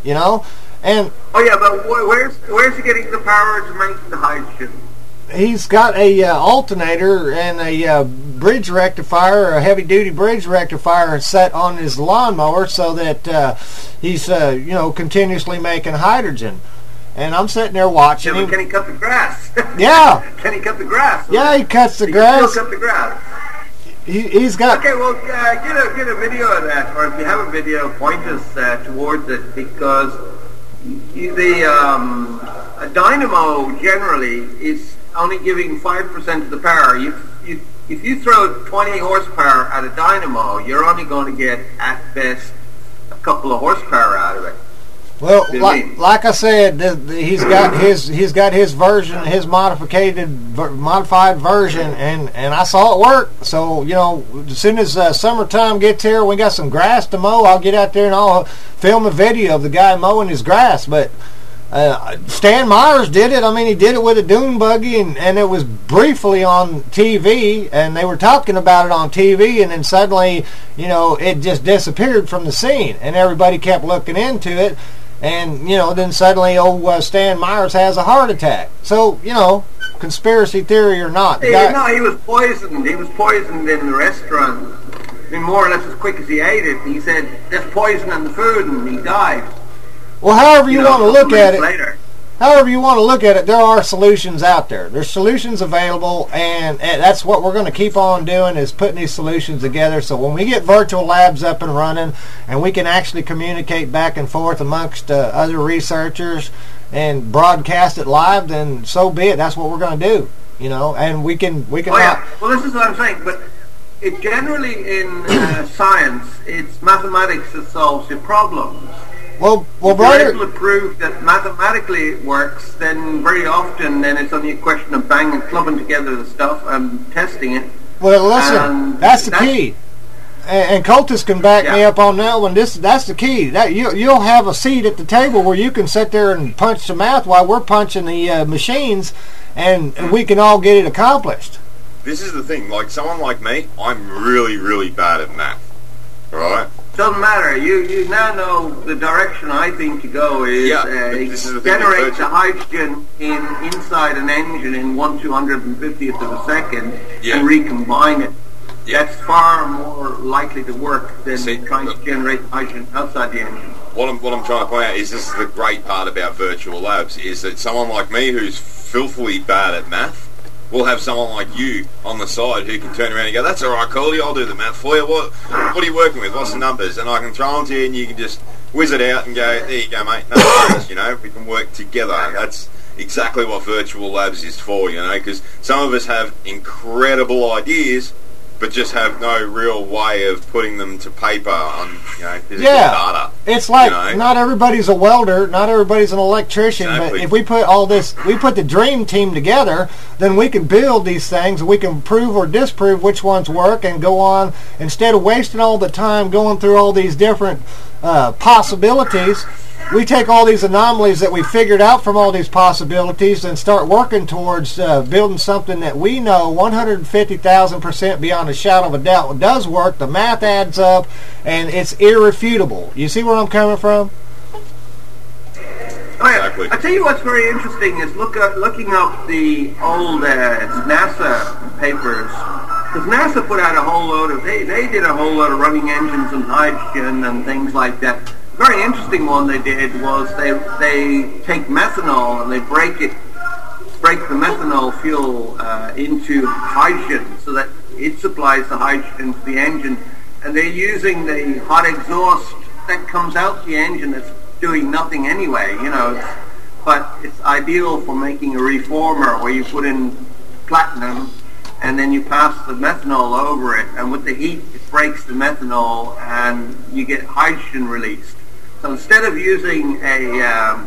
And oh yeah, but where's he getting the power to make the hydrogen? He's got a alternator and a bridge rectifier, a heavy-duty bridge rectifier set on his lawnmower so that he's, continuously making hydrogen. And I'm sitting there watching him. Can he cut the grass? Yeah. Can he cut the grass? Yeah, he cuts the grass. He can still cut the grass. He's got... Okay, well, get a video of that, or if you have a video, point us towards it, because a dynamo generally is only giving 5% of the power. If you throw 20 horsepower at a dynamo, you're only going to get, at best, a couple of horsepower out of it. Well, like I said, he's got his version, his modified version, and I saw it work. So as soon as summertime gets here, we got some grass to mow. I'll get out there and I'll film a video of the guy mowing his grass. But Stan Myers did it. I mean, he did it with a dune buggy, and it was briefly on TV, and they were talking about it on TV, and then suddenly, it just disappeared from the scene, and everybody kept looking into it, and, then suddenly Stan Myers has a heart attack. So, conspiracy theory or not. He was poisoned. He was poisoned in the restaurant. I mean, more or less as quick as he ate it. He said, there's poison in the food, and he died. Well, however you want to look at it, there are solutions out there. There's solutions available, and that's what we're going to keep on doing, is putting these solutions together. So when we get virtual labs up and running, and we can actually communicate back and forth amongst other researchers and broadcast it live, then so be it. That's what we're going to do, and we can. Oh yeah. Well, this is what I'm saying, but it generally in science, it's mathematics that solves your problems. Well, if brother, you're able to prove that mathematically it works, then very often it's only a question of clubbing together the stuff and testing it. Well, listen, that's the key. And Cultus can back me up on that one. That's the key. That you'll have a seat at the table where you can sit there and punch the math while we're punching the machines, and we can all get it accomplished. This is the thing. Like someone like me, I'm really, really bad at math. Right? Doesn't matter. You now know the direction I think to go is generate the hydrogen inside an engine in 1/250th of a second and recombine it. That's far more likely to work than trying to generate hydrogen outside the engine. What I'm trying to point out is this is the great part about virtual labs, is that someone like me who's filthily bad at math will have someone like you on the side who can turn around and go, that's all right, Cooley, I'll do the math for you. What are you working with? What's the numbers? And I can throw them to you and you can just whiz it out and go, there you go, mate. No worries, you know, we can work together. That's exactly what virtual labs is for, you know, because some of us have incredible ideas but just have no real way of putting them to paper on, you know, physical data. It's like not everybody's a welder, not everybody's an electrician, but if we put the dream team together, then we can build these things, we can prove or disprove which ones work and go on, instead of wasting all the time going through all these different possibilities. We take all these anomalies that we figured out from all these possibilities and start working towards building something that we know 150,000% beyond a shadow of a doubt does work. The math adds up, and it's irrefutable. You see where I'm coming from? Exactly. I tell you what's very interesting is looking up the old NASA papers. Because NASA put out a whole load of, they did a whole load of running engines and hydrogen and things like that. Very interesting one they did was they take methanol and they break the methanol fuel into hydrogen so that it supplies the hydrogen to the engine, and they're using the hot exhaust that comes out the engine that's doing nothing anyway, you know, but it's ideal for making a reformer where you put in platinum and then you pass the methanol over it, and with the heat it breaks the methanol and you get hydrogen released. So instead of using a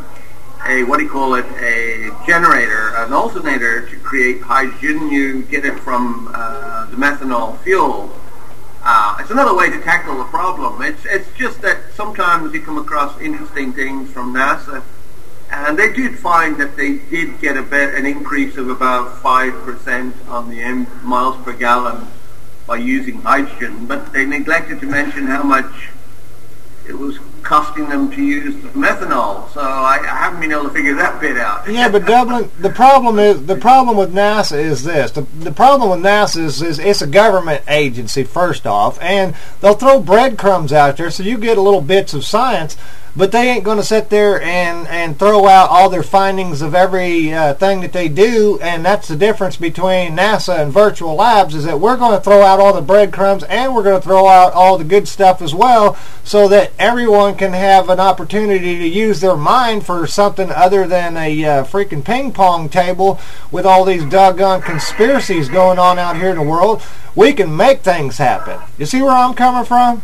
generator, an alternator to create hydrogen, you get it from the methanol fuel. It's another way to tackle the problem. It's just that sometimes you come across interesting things from NASA, and they did find that they did get an increase of about 5% on the miles per gallon by using hydrogen, but they neglected to mention how much it was costing them to use the methanol, so I haven't been able to figure that bit out. Yeah, but Dublin, the problem with NASA is this. The problem with NASA is it's a government agency, first off, and they'll throw breadcrumbs out there so you get little bits of science, but they ain't going to sit there and throw out all their findings of every thing that they do, and that's the difference between NASA and virtual labs, is that we're going to throw out all the breadcrumbs and we're going to throw out all the good stuff as well, so that everyone can have an opportunity to use their mind for something other than a freaking ping pong table with all these doggone conspiracies going on out here in the world. We can make things happen. You see where I'm coming from?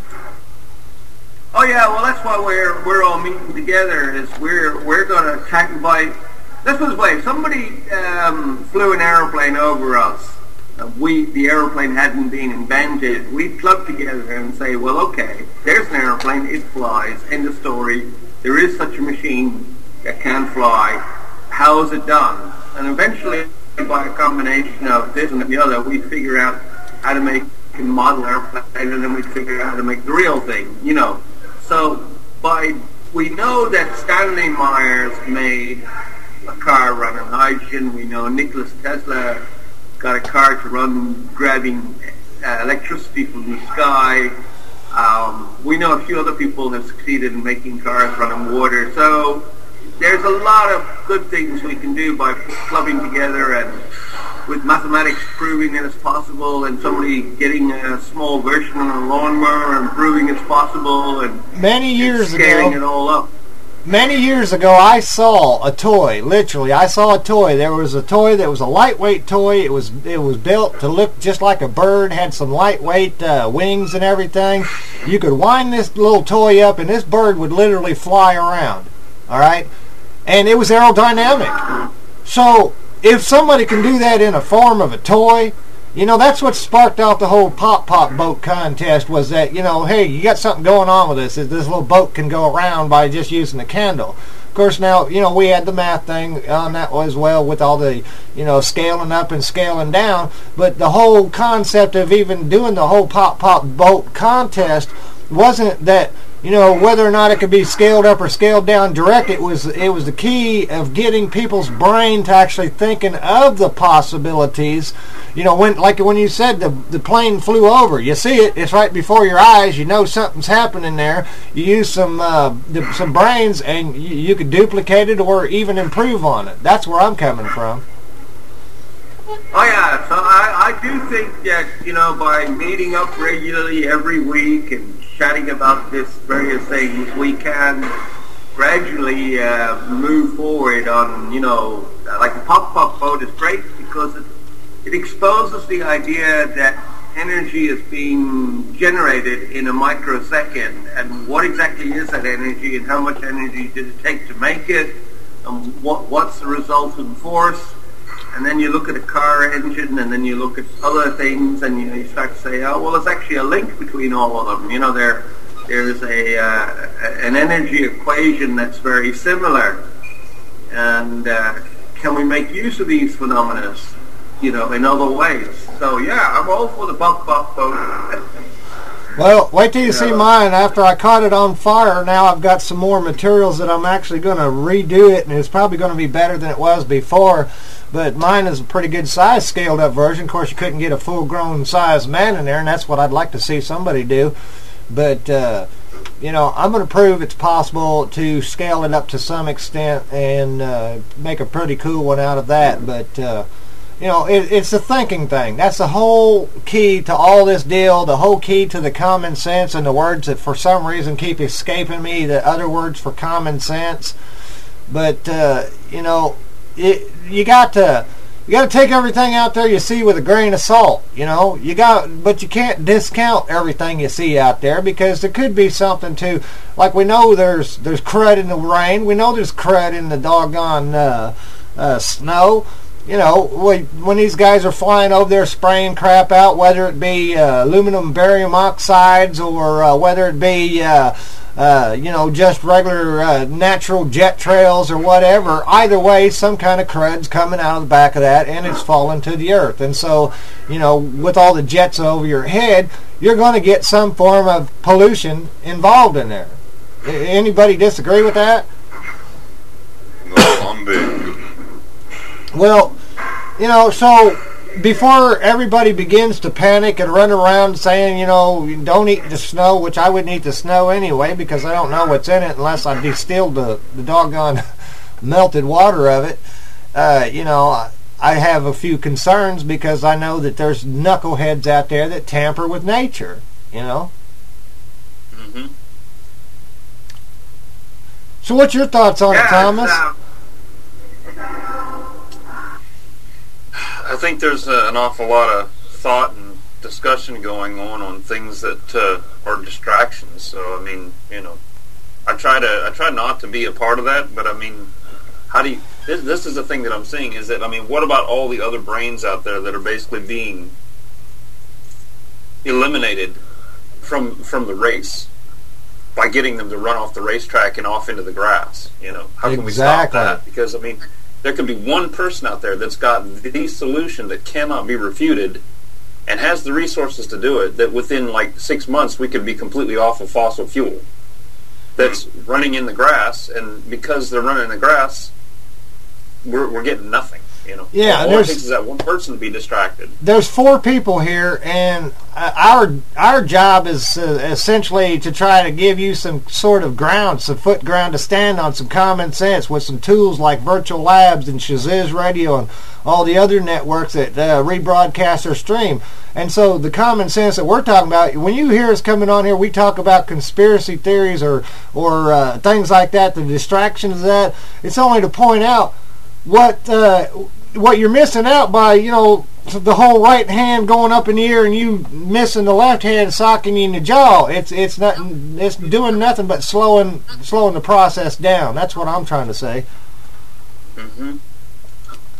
Oh yeah, well that's why we're all meeting together. Is we're going to tackle by. Let's put it this way: if somebody flew an aeroplane over us, the aeroplane hadn't been invented, we'd club together and say, well, okay, there's an aeroplane, it flies. End of story. There is such a machine that can fly. How is it done? And eventually, by a combination of this and the other, we'd figure out how to make a model airplane, and then we'd figure out how to make the real thing. You know. So we know that Stanley Myers made a car running hydrogen. We know Nikola Tesla got a car to run grabbing electricity from the sky. We know a few other people have succeeded in making cars running water. So there's a lot of good things we can do by clubbing together and with mathematics proving that it's possible, and somebody getting a small version of a lawnmower and proving it's possible, and scaling it all up. Many years ago, I saw a toy. Literally, I saw a toy. There was a toy that was a lightweight toy. It was built to look just like a bird. Had some lightweight wings and everything. You could wind this little toy up, and this bird would literally fly around. All right, and it was aerodynamic. So if somebody can do that in a form of a toy, You know, that's what sparked off the whole Pop boat contest, was that, you know, hey, you got something going on with this. This little boat can go around by just using a candle. Of course, now, you know, we had the math thing on that as well, with all the, you know, scaling up and scaling down. But the whole concept of even doing the whole Pop boat contest wasn't that, you know, whether or not it could be scaled up or scaled down direct. It was the key of getting people's brain to actually thinking of the possibilities. You know, when you said the plane flew over, you see it, it's right before your eyes, you know something's happening there. You use some brains, and you could duplicate it or even improve on it. That's where I'm coming from. Oh yeah, so I do think that, you know, by meeting up regularly every week and chatting about this various things, we can gradually move forward on, you know, like the Pop boat is great because it exposes the idea that energy is being generated in a microsecond, and what exactly is that energy, and how much energy did it take to make it, and what's the resultant force. And then you look at a car engine, and then you look at other things, and you start to say, oh, well, there's actually a link between all of them. You know, there's an energy equation that's very similar, and can we make use of these phenomena, you know, in other ways? So yeah, I'm all for the Pop boat. Well, wait till you see mine. After I caught it on fire, now I've got some more materials that I'm actually going to redo it, and it's probably going to be better than it was before. But mine is a pretty good size scaled up version. Of course, you couldn't get a full-grown size man in there, and that's what I'd like to see somebody do. But, you know, I'm going to prove it's possible to scale it up to some extent and make a pretty cool one out of that. But, you know, it's a thinking thing. That's the whole key to all this deal, the whole key to the common sense and the words that for some reason keep escaping me, the other words for common sense. But, you know, you got to take everything out there you see with a grain of salt. You know, but you can't discount everything you see out there, because there could be something to, like, we know there's crud in the rain, we know there's crud in the doggone snow. You know, when these guys are flying over there spraying crap out, whether it be aluminum barium oxides or whether it be you know, just regular natural jet trails or whatever, either way, some kind of crud's coming out of the back of that, and it's falling to the earth. And so, you know, with all the jets over your head, you're going to get some form of pollution involved in there. Anybody disagree with that? No, I'm big. Well, you know, so before everybody begins to panic and run around saying, you know, don't eat the snow, which I wouldn't eat the snow anyway because I don't know what's in it unless I distilled the doggone melted water of it, you know, I have a few concerns because I know that there's knuckleheads out there that tamper with nature, you know. Mm-hmm. So what's your thoughts on it, Thomas? I think there's an awful lot of thought and discussion going on things that are distractions. So I mean, you know, I try not to be a part of that. But I mean, how do you? This is the thing that I'm seeing is that, I mean, what about all the other brains out there that are basically being eliminated from the race by getting them to run off the racetrack and off into the grass? You know, how can we stop that? Because I mean, there could be one person out there that's got the solution that cannot be refuted and has the resources to do it, that within like 6 months we could be completely off of fossil fuel that's running in the grass, and because they're running in the grass, we're getting nothing, you know. Yeah, all it takes is that one person to be distracted. There's 4 people here, and our job is essentially to try to give you some sort of ground, some foot ground to stand on, some common sense with some tools like Virtual Labs and Shazizz Radio and all the other networks that rebroadcast or stream. And so the common sense that we're talking about, when you hear us coming on here, we talk about conspiracy theories or things like that, the distractions of that, it's only to point out what you're missing out by, you know, the whole right hand going up in the air and you missing the left hand socking you in the jaw. It's doing nothing but slowing the process down. That's what I'm trying to say. Mm-hmm.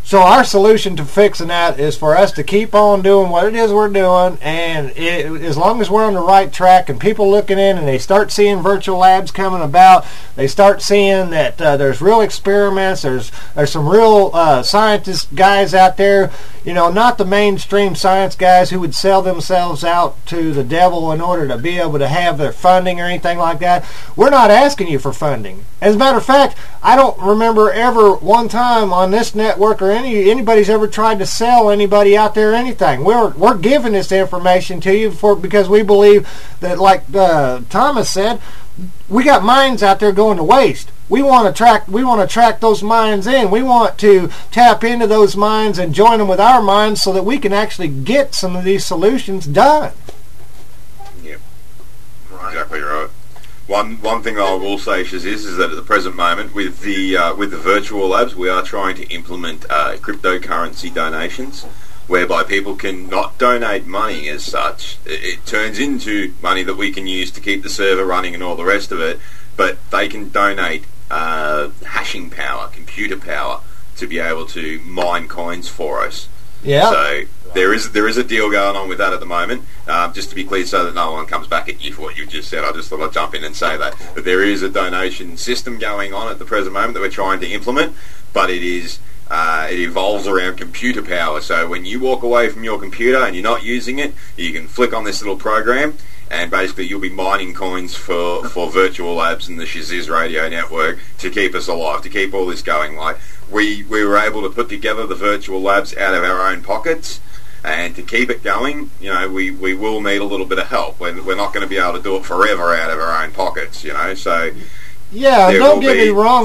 So our solution to fixing that is for us to keep on doing what it is we're doing, and as long as we're on the right track and people looking in and they start seeing virtual labs coming about, they start seeing that there's real experiments, there's some real scientist guys out there, not the mainstream science guys who would sell themselves out to the devil in order to be able to have their funding or anything like that. We're not asking you for funding. As a matter of fact, I don't remember ever one time on this network or anybody's ever tried to sell anybody out there anything. We're giving this information to you because we believe that, like Thomas said, we got minds out there going to waste. We want to track those minds in. We want to tap into those minds and join them with our minds so that we can actually get some of these solutions done. Yep, exactly right. One thing I will say, Shaz, is that at the present moment, with the virtual labs, we are trying to implement cryptocurrency donations, whereby people can not donate money as such. It turns into money that we can use to keep the server running and all the rest of it, but they can donate hashing power, computer power, to be able to mine coins for us. Yeah. So there is a deal going on with that at the moment. Just to be clear, so that no one comes back at you for what you just said, I just thought I'd jump in and say that. But there is a donation system going on at the present moment that we're trying to implement, but it evolves around computer power. So when you walk away from your computer and you're not using it, you can flick on this little program, and basically you'll be mining coins for virtual labs and the Shaziz Radio Network to keep us alive, to keep all this going. Like we were able to put together the virtual labs out of our own pockets, and to keep it going, we will need a little bit of help. We're not going to be able to do it forever out of our own pockets, so yeah. Don't get me wrong.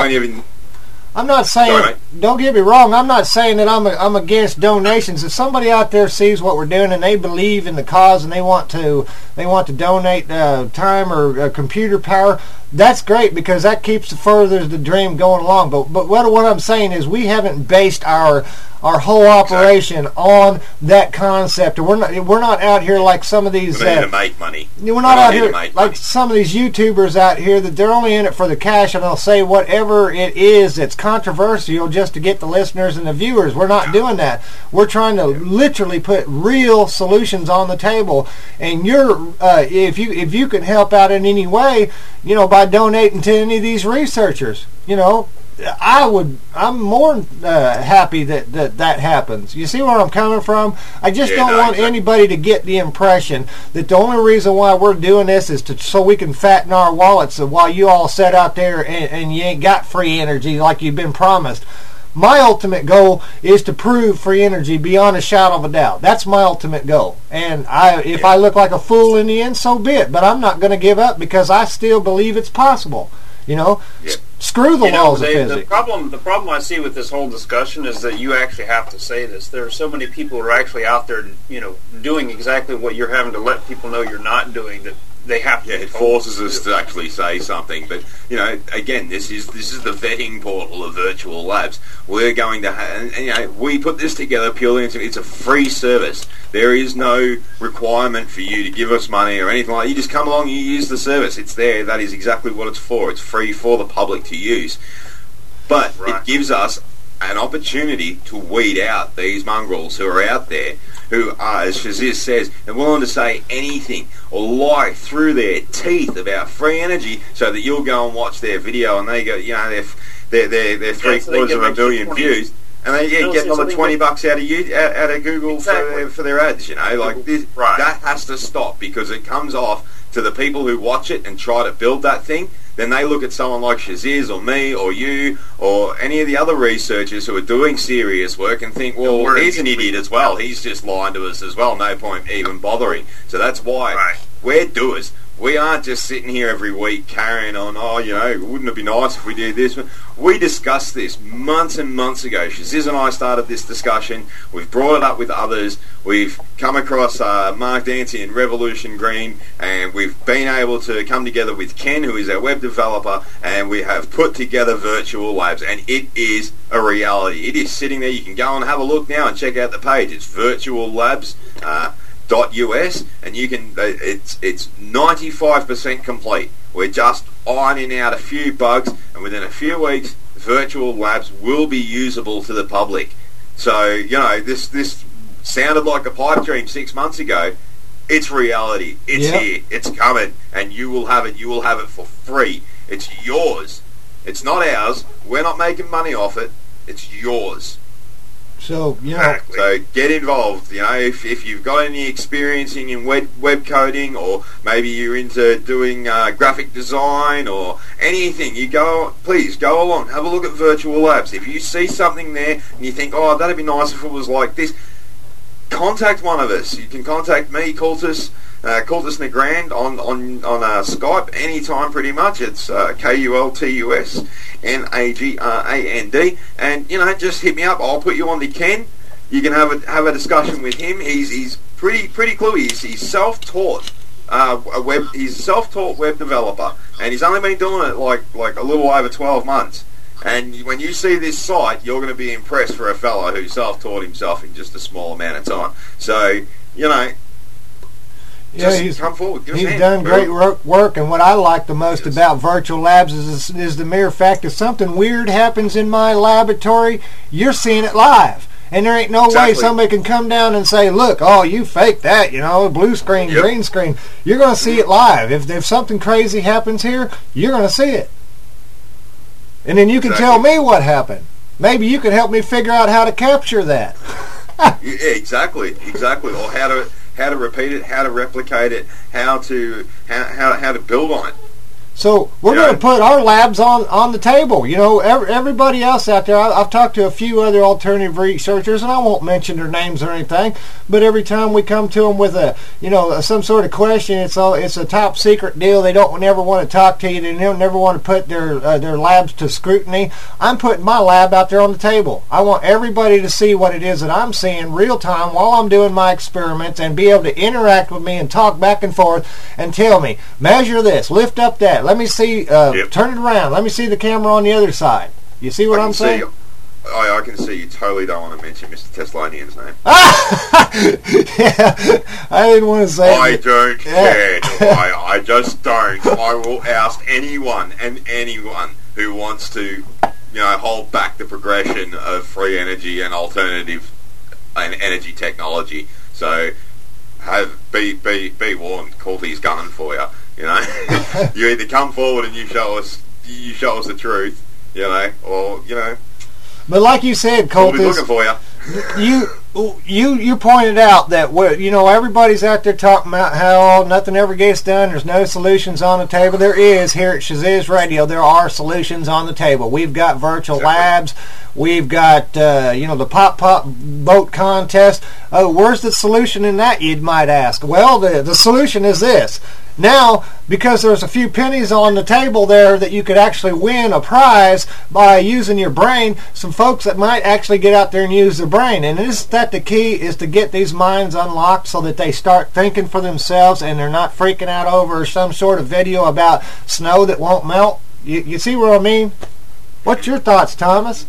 I'm not saying. Don't get me wrong. I'm not saying that I'm against donations. If somebody out there sees what we're doing and they believe in the cause and they want to donate time or computer power, that's great, because that furthers the dream going along. But what I'm saying is we haven't based our whole operation on that concept. We're not out here like some of these. We're not here to make money. We're not out here like some of these YouTubers out here that they're only in it for the cash, and they'll say whatever it is that's controversial just to get the listeners and the viewers. We're not doing that. We're trying to literally put real solutions on the table. And if you can help out in any way, by donating to any of these researchers, I'm more happy that happens. You see where I'm coming from? I just don't want anybody to get the impression that the only reason why we're doing this is so we can fatten our wallets while you all sit out there and you ain't got free energy like you've been promised. My ultimate goal is to prove free energy beyond a shadow of a doubt. That's my ultimate goal. And if I look like a fool in the end, so be it. But I'm not going to give up, because I still believe it's possible. Screw the laws of physics. The problem I see with this whole discussion is that you actually have to say this. There are so many people who are actually out there, doing exactly what you're having to let people know you're not doing, that they have to. Yeah, it forces us to actually say something. But again, this is the vetting portal of virtual labs. We're going to we put this together purely. It's a free service. There is no requirement for you to give us money or anything like that. You just come along, you use the service. It's there. That is exactly what it's for. It's free for the public to use. But it gives us an opportunity to weed out these mongrels who are out there, who are, as Shaziz says, they're willing to say anything or lie through their teeth about free energy, so that you'll go and watch their video and they go, they're 750,000 million views, and they get another $20 out of Google for their ads. Like this, that has to stop, because it comes off to the people who watch it and try to build that thing. Then they look at someone like Shaziz or me or you or any of the other researchers who are doing serious work and think, well, he's an idiot as well. He's just lying to us as well. No point even bothering. So that's why we're doers. We aren't just sitting here every week carrying on, wouldn't it be nice if we did this? We discussed this months and months ago. Shaziz and I started this discussion. We've brought it up with others. We've come across Mark Dancy and Revolution Green, and we've been able to come together with Ken, who is our web developer, and we have put together virtual labs, and it is a reality. It is sitting there. You can go and have a look now and check out the page. It's virtuallabs.us, and you can. It's 95% complete. We're just ironing out a few bugs, and within a few weeks, the virtual labs will be usable to the public. So, you know, this sounded like a pipe dream 6 months ago. It's reality. It's here. It's coming. And you will have it. You will have it for free. It's yours. It's not ours. We're not making money off it. It's yours. So, you know. So get involved. You know, if you've got any experience in web coding, or maybe you're into doing graphic design or anything, please go along. Have a look at Virtual Labs. If you see something there and you think, oh, that'd be nice if it was like this, contact one of us. You can contact me, Cultus Nagrand on Skype anytime, pretty much. It's KULTUS NAGRAND, and you know, just hit me up. I'll put you on to Ken. You can have a discussion with him. He's pretty cool. He's self-taught. He's a self-taught web developer, and he's only been doing it like a little over 12 months. And when you see this site, you're going to be impressed for a fellow who self-taught himself in just a small amount of time. So, you know, just come forward. He's done great work, and what I like the most about Virtual Labs is the mere fact if something weird happens in my laboratory, you're seeing it live. And there ain't no way somebody can come down and say, look, oh, you faked that, you know, blue screen, green screen. You're going to see it live. If something crazy happens here, you're going to see it. And then you can tell me what happened. Maybe you can help me figure out how to capture that. Yeah, exactly. Or how to repeat it, how to replicate it, how to build on it. So we're going to put our labs on the table. You know, everybody else out there, I've talked to a few other alternative researchers, and I won't mention their names or anything, but every time we come to them with some sort of question, it's a top secret deal. They don't never want to talk to you. They never want to put their labs to scrutiny. I'm putting my lab out there on the table. I want everybody to see what it is that I'm seeing real time while I'm doing my experiments, and be able to interact with me and talk back and forth and tell me, measure this, lift up that. Let me see, turn it around. Let me see the camera on the other side. You see what I'm saying? I can see you totally don't want to mention Mr. Teslanian's name. Yeah, I didn't want to say I don't care. I just don't. I will oust anyone who wants to, you know, hold back the progression of free energy and alternative and energy technology. So be warned. Coulty's gunning for you. You know, you either come forward and you show us the truth, you know, or you know. But like you said, Cultus, we'll be looking for you. You pointed out that everybody's out there talking about how nothing ever gets done. There's no solutions on the table. There is here at Shazizz Radio. There are solutions on the table. We've got Virtual Labs. We've got the Pop Boat contest. Where's the solution in that, you might ask? Well, the solution is this. Now, because there's a few pennies on the table there that you could actually win a prize by using your brain, some folks that might actually get out there and use their brain. And isn't that the key, is to get these minds unlocked so that they start thinking for themselves and they're not freaking out over some sort of video about snow that won't melt? You see what I mean? What's your thoughts, Thomas?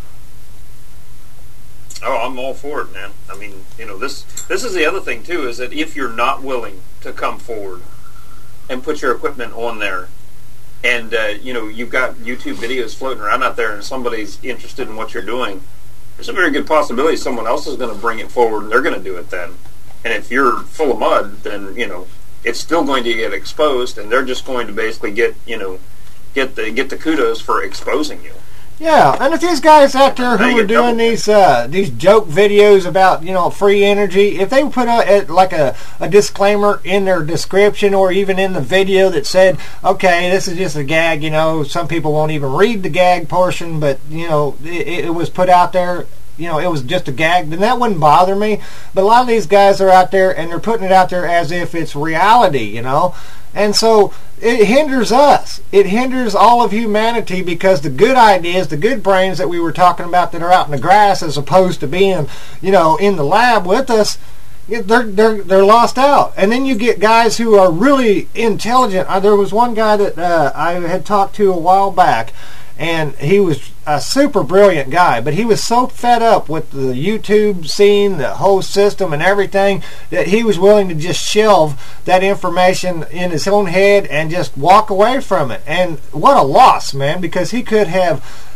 Oh, I'm all for it, man. I mean, you know, this is the other thing, too, is that if you're not willing to come forward and put your equipment on there, and you've got YouTube videos floating around out there, and somebody's interested in what you're doing, there's a very good possibility someone else is going to bring it forward, and they're going to do it then. And if you're full of mud, then it's still going to get exposed, and they're just going to basically get the kudos for exposing you. Yeah, and if these guys out there who are doing these joke videos about free energy, if they put a disclaimer in their description or even in the video that said, okay, this is just a gag, some people won't even read the gag portion, but it was put out there, it was just a gag, then that wouldn't bother me. But a lot of these guys are out there and they're putting it out there as if it's reality, and so it hinders us. It hinders all of humanity, because the good ideas, the good brains that we were talking about that are out in the grass as opposed to being, in the lab with us, they're lost out. And then you get guys who are really intelligent. There was one guy that I had talked to a while back, and he was a super brilliant guy, but he was so fed up with the YouTube scene, the whole system and everything, that he was willing to just shelve that information in his own head and just walk away from it. And what a loss, man, because he could have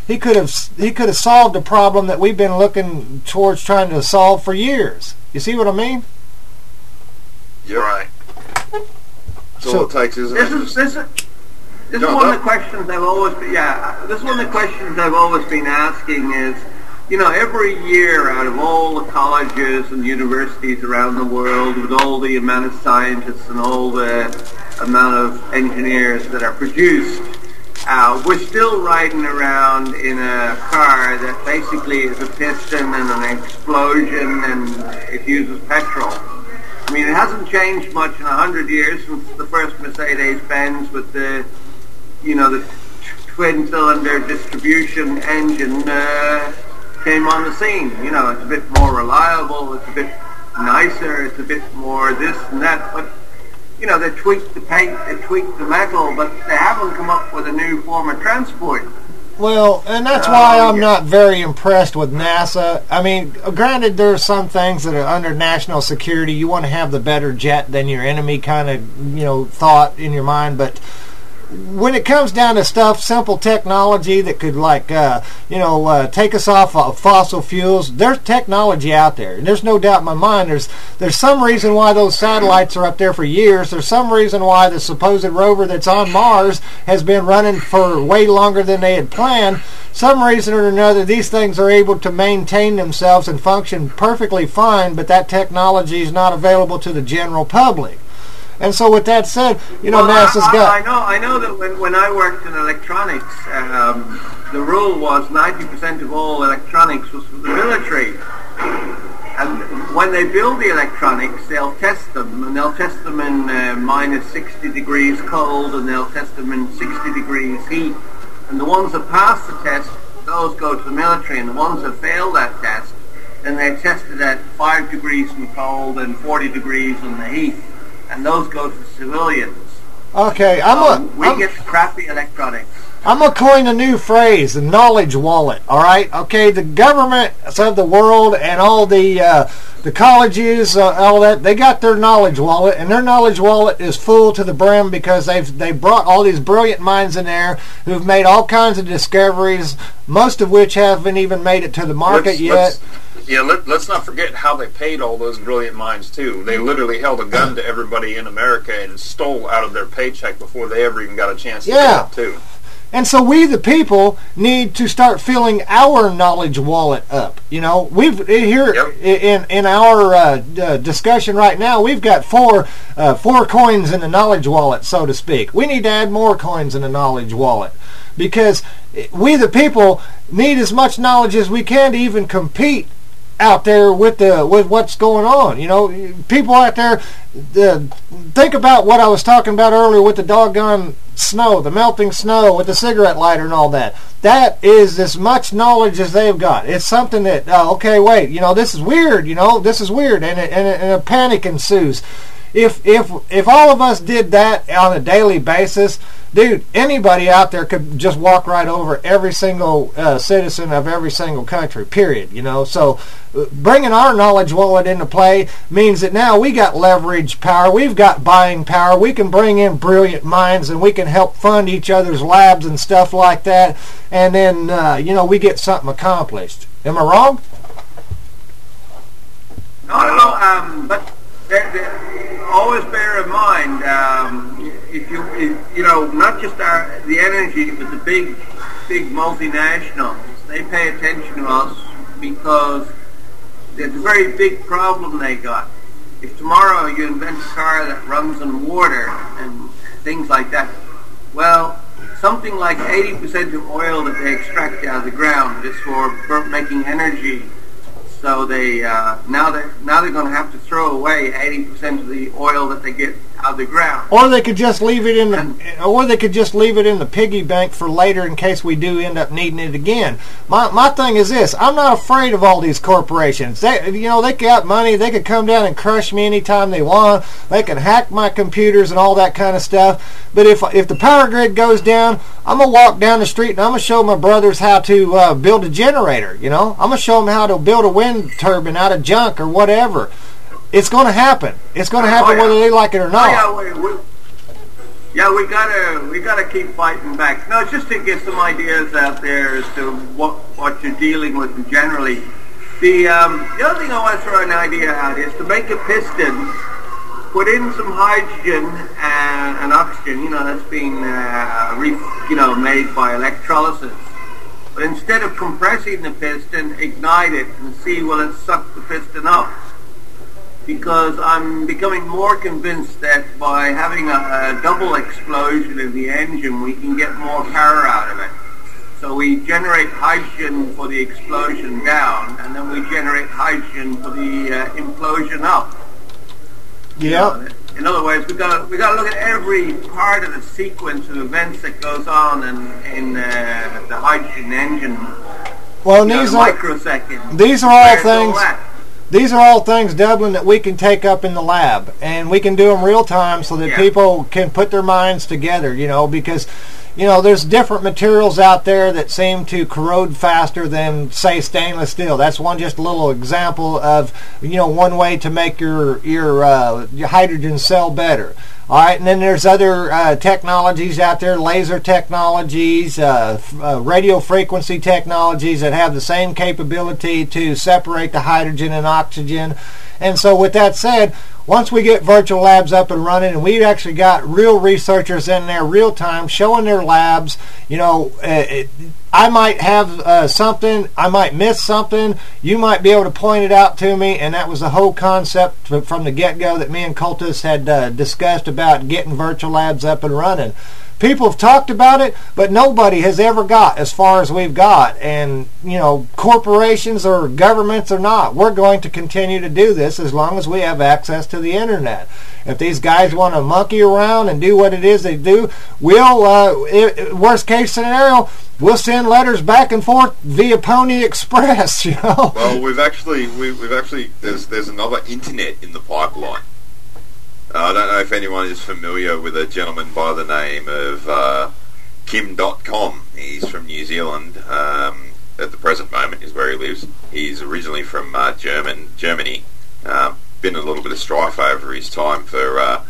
he could have solved a problem that we've been looking towards trying to solve for years. You see what I mean? You're right. That's all it takes, isn't This it? is one of the questions I've always been. Yeah, this is one of the questions I've always been asking. Is, you know, every year out of all the colleges and universities around the world, with all the amount of scientists and all the amount of engineers that are produced, we're still riding around in a car that basically is a piston and an explosion, and it uses petrol. I mean, it hasn't changed much in 100 years since the first Mercedes-Benz with the, you know, the twin-cylinder distribution engine came on the scene. You know, it's a bit more reliable, it's a bit nicer, it's a bit more this and that, but, you know, they tweaked the paint, they tweaked the metal, but they haven't come up with a new form of transport. Well, and that's why I'm not very impressed with NASA. I mean, granted, there are some things that are under national security. You want to have the better jet than your enemy kind of, you know, thought in your mind, but when it comes down to stuff, simple technology that could, like, take us off of fossil fuels, there's technology out there. And there's no doubt in my mind there's some reason why those satellites are up there for years. There's some reason why the supposed rover that's on Mars has been running for way longer than they had planned. Some reason or another, these things are able to maintain themselves and function perfectly fine, but that technology is not available to the general public. And so, with that said, you know, NASA's got. I know that when I worked in electronics, the rule was 90% of all electronics was for the military. And when they build the electronics, they'll test them, and they'll test them in minus 60 degrees cold, and they'll test them in 60 degrees heat. And the ones that pass the test, those go to the military, and the ones that fail that test, then they're tested at 5 degrees in the cold and 40 degrees in the heat. And those go to civilians. Okay, we get crappy electronics. I'm going to coin a new phrase, the knowledge wallet, all right? Okay, the governments of the world and all the colleges, all that, they got their knowledge wallet, and their knowledge wallet is full to the brim because they brought all these brilliant minds in there who've made all kinds of discoveries, most of which haven't even made it to the market yet. Let's not forget how they paid all those brilliant minds, too. They literally held a gun to everybody in America and stole out of their paycheck before they ever even got a chance to do it, too. And so we, the people, need to start filling our knowledge wallet up. You know, we've here in our discussion right now, we've got four coins in the knowledge wallet, so to speak. We need to add more coins in the knowledge wallet because we, the people, need as much knowledge as we can to even compete out there with what's going on. You know, people out there, think about what I was talking about earlier with the doggone snow, the melting snow with the cigarette lighter and all that. That is as much knowledge as they've got. It's something that, okay, wait, you know, this is weird, and a panic ensues. If all of us did that on a daily basis, dude, anybody out there could just walk right over every single citizen of every single country, period, you know. So bringing our knowledge wallet into play means that now we got leverage power, we've got buying power, we can bring in brilliant minds, and we can help fund each other's labs and stuff like that, and then, we get something accomplished. Am I wrong? No, but always bear in mind, if you not just the energy, but the big multinationals, they pay attention to us because there's a very big problem they got. If tomorrow you invent a car that runs on water and things like that, well, something like 80% of oil that they extract out of the ground is for making energy. So they now they're going to have to throw away 80% of the oil that they get out of the ground. Or they could just leave it in the piggy bank for later in case we do end up needing it again. My thing is this: I'm not afraid of all these corporations. They got money. They could come down and crush me anytime they want. They can hack my computers and all that kind of stuff. But if the power grid goes down, I'm gonna walk down the street and I'm gonna show my brothers how to build a generator. You know, I'm gonna show them how to build a wind turbine out of junk or whatever. It's going to happen. It's going to happen whether they like it or not. Yeah, we gotta keep fighting back. No, just to get some ideas out there as to what you're dealing with generally. The other thing I want to throw an idea out is to make a piston, put in some hydrogen and oxygen. That's been made by electrolysis. But instead of compressing the piston, ignite it and see will it suck the piston up. Because I'm becoming more convinced that by having a double explosion in the engine, we can get more power out of it. So we generate hydrogen for the explosion down, and then we generate hydrogen for the implosion up. Yeah. In other words, we got to look at every part of the sequence of events that goes on in the hydrogen engine. Well, these microseconds. These are all things. These are all things, Dublin, that we can take up in the lab, and we can do them real time so that people can put their minds together. Because there's different materials out there that seem to corrode faster than, say, stainless steel. That's just a little example of, one way to make your hydrogen cell better. All right, and then there's other technologies out there, laser technologies, radio frequency technologies that have the same capability to separate the hydrogen and oxygen. And so with that said, once we get virtual labs up and running, and we've actually got real researchers in there real time showing their labs, I might have something, I might miss something, you might be able to point it out to me, and that was the whole concept from the get-go that me and Cultus had discussed about getting virtual labs up and running. People have talked about it, but nobody has ever got as far as we've got. And, corporations or governments or not, we're going to continue to do this as long as we have access to the internet. If these guys want to monkey around and do what it is they do, we'll, worst case scenario, we'll send letters back and forth via Pony Express, Well, we've actually, there's another internet in the pipeline. I don't know if anyone is familiar with a gentleman by the name of Kim.com. He's from New Zealand. At the present moment is where he lives. He's originally from Germany. Been a little bit of strife over his time for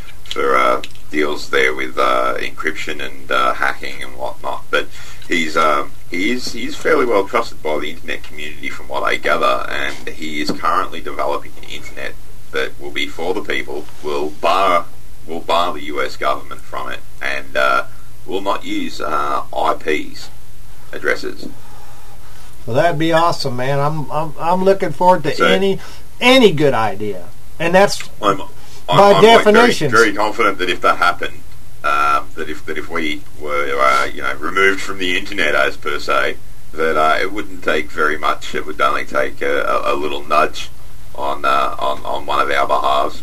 deals there with encryption and hacking and whatnot. But he's fairly well trusted by the internet community, from what I gather, and he is currently developing an internet that will be for the people, will bar the US government from it, and will not use IPs, addresses. Well, that'd be awesome, man. I'm looking forward to any good idea, and that's by definition. Very confident that if that happened, that if we were removed from the internet as per se, that it wouldn't take very much. It would only take a little nudge on one of our behalves,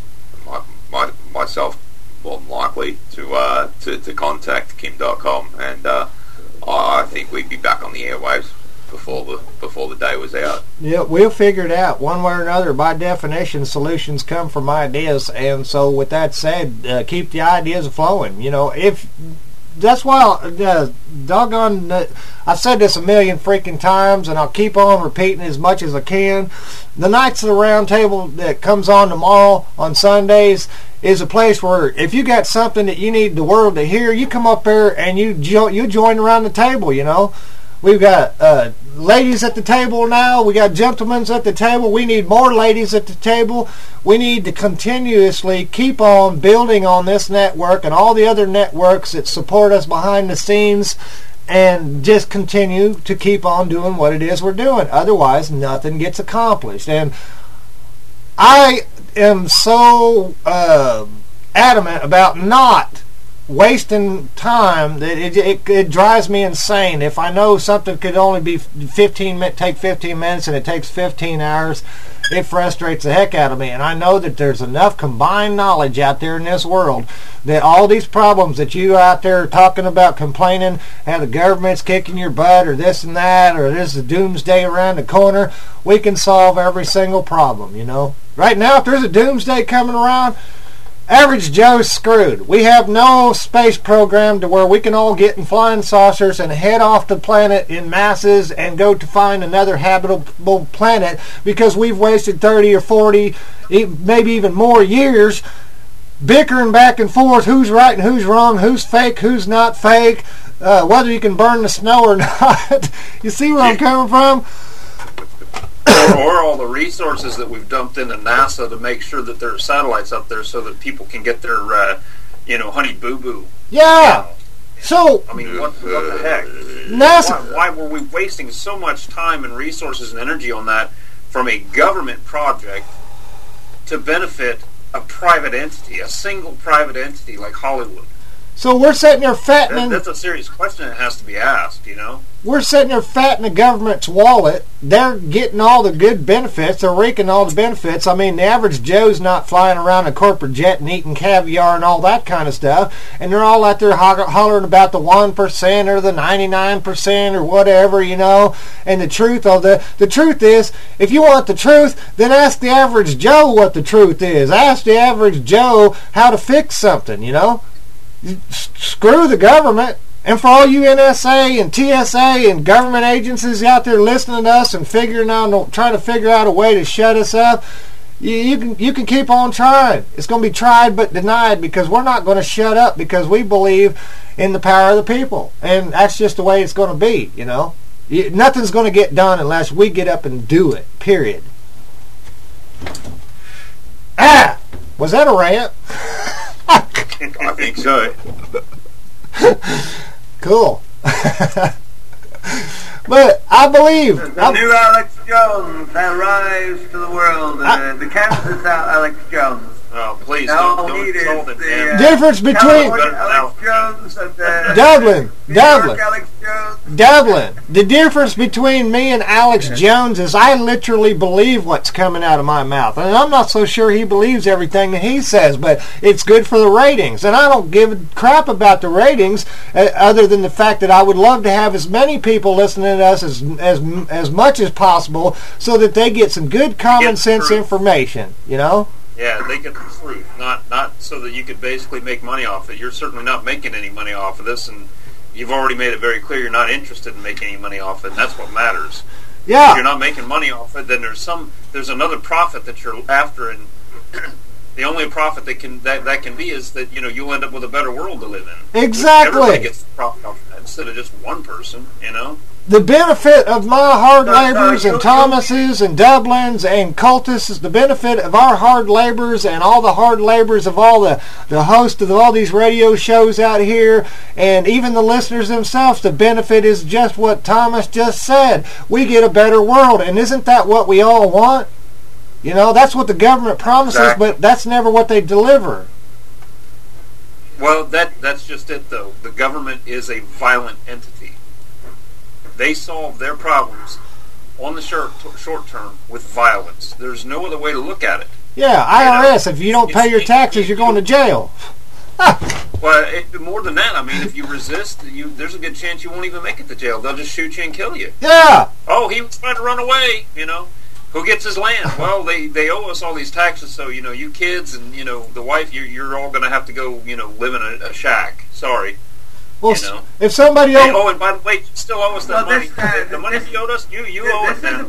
myself more than likely, to contact Kim.com, and I think we'd be back on the airwaves before the day was out. Yeah, we'll figure it out one way or another. By definition, solutions come from ideas, and so with that said, keep the ideas flowing. If that's why, doggone, I've said this a million freaking times, and I'll keep on repeating as much as I can. The Knights of the Round Table that comes on tomorrow on Sundays is a place where if you got something that you need the world to hear, you come up there and you join around the table. We've got ladies at the table now. We got gentlemen at the table. We need more ladies at the table. We need to continuously keep on building on this network and all the other networks that support us behind the scenes, and just continue to keep on doing what it is we're doing. Otherwise, nothing gets accomplished. And I am so adamant about not wasting time that it drives me insane. If I know something could only be take 15 minutes and it takes 15 hours, it frustrates the heck out of me. And I know that there's enough combined knowledge out there in this world that all these problems that you out there talking about, complaining how the government's kicking your butt or this and that, or there's a doomsday around the corner, we can solve every single problem. Right now, if there's a doomsday coming around, average Joe's screwed. We have no space program to where we can all get in flying saucers and head off the planet in masses and go to find another habitable planet, because we've wasted 30 or 40, maybe even more years bickering back and forth, who's right and who's wrong, who's fake, who's not fake, whether you can burn the snow or not. You see where I'm coming from? Or all the resources that we've dumped into NASA to make sure that there are satellites up there so that people can get their, honey boo boo. Yeah. So I mean, what the heck? NASA. Why were we wasting so much time and resources and energy on that from a government project to benefit a private entity, a single private entity like Hollywood? So we're sitting there fattening. That's a serious question that has to be asked, you know? We're sitting there fattening the government's wallet. They're getting all the good benefits. They're reaping all the benefits. I mean, the average Joe's not flying around a corporate jet and eating caviar and all that kind of stuff. And they're all out there hollering about the 1% or the 99% or whatever, you know. And the truth is, if you want the truth, then ask the average Joe what the truth is. Ask the average Joe how to fix something, you know. Screw the government. And for all you NSA and TSA and government agencies out there listening to us and trying to figure out a way to shut us up, you can keep on trying. It's going to be tried but denied, because we're not going to shut up, because we believe in the power of the people, and that's just the way it's going to be. You know, nothing's going to get done unless we get up and do it. Period. Was that a rant? I think so. Cool. But I believe the new Alex Jones arrives to the world. The Kansas Alex Jones. Oh, please don't insult him, man. Difference between Alex Jones and Dublin. Alex Jones. Dublin. The difference between me and Alex Jones is I literally believe what's coming out of my mouth. And I'm not so sure he believes everything that he says, but it's good for the ratings. And I don't give a crap about the ratings, other than the fact that I would love to have as many people listening to us as much as possible, so that they get some good common sense information, you know? Yeah, they get the truth, not so that you could basically make money off it. You're certainly not making any money off of this, and you've already made it very clear you're not interested in making any money off it, and that's what matters. Yeah. If you're not making money off it, then there's another profit that you're after, and the only profit that can be is that, you know, you'll end up with a better world to live in. Exactly. Everybody gets the profit off of that instead of just one person, you know? The benefit of my hard labors and Thomas's and Dublin's and Cultus is the benefit of our hard labors and all the hard labors of all the hosts of all these radio shows out here, and even the listeners themselves. The benefit is just what Thomas just said. We get a better world, and isn't that what we all want? You know, that's what the government promises, but that's never what they deliver. Well, that's just it, though. The government is a violent entity. They solve their problems on the short term with violence. There's no other way to look at it. Yeah, IRS, if you don't pay your taxes, you're going to jail. Well, more than that, I mean, if you resist, there's a good chance you won't even make it to jail. They'll just shoot you and kill you. Yeah. Oh, he was trying to run away, you know. Who gets his land? Well, they owe us all these taxes, so, you know, you kids and, you know, the wife, you're all going to have to go, you know, live in a shack. Sorry. Well, you know. if somebody owes... Oh, and by the way, you still owe us that money. The money you owed us, you owe it now.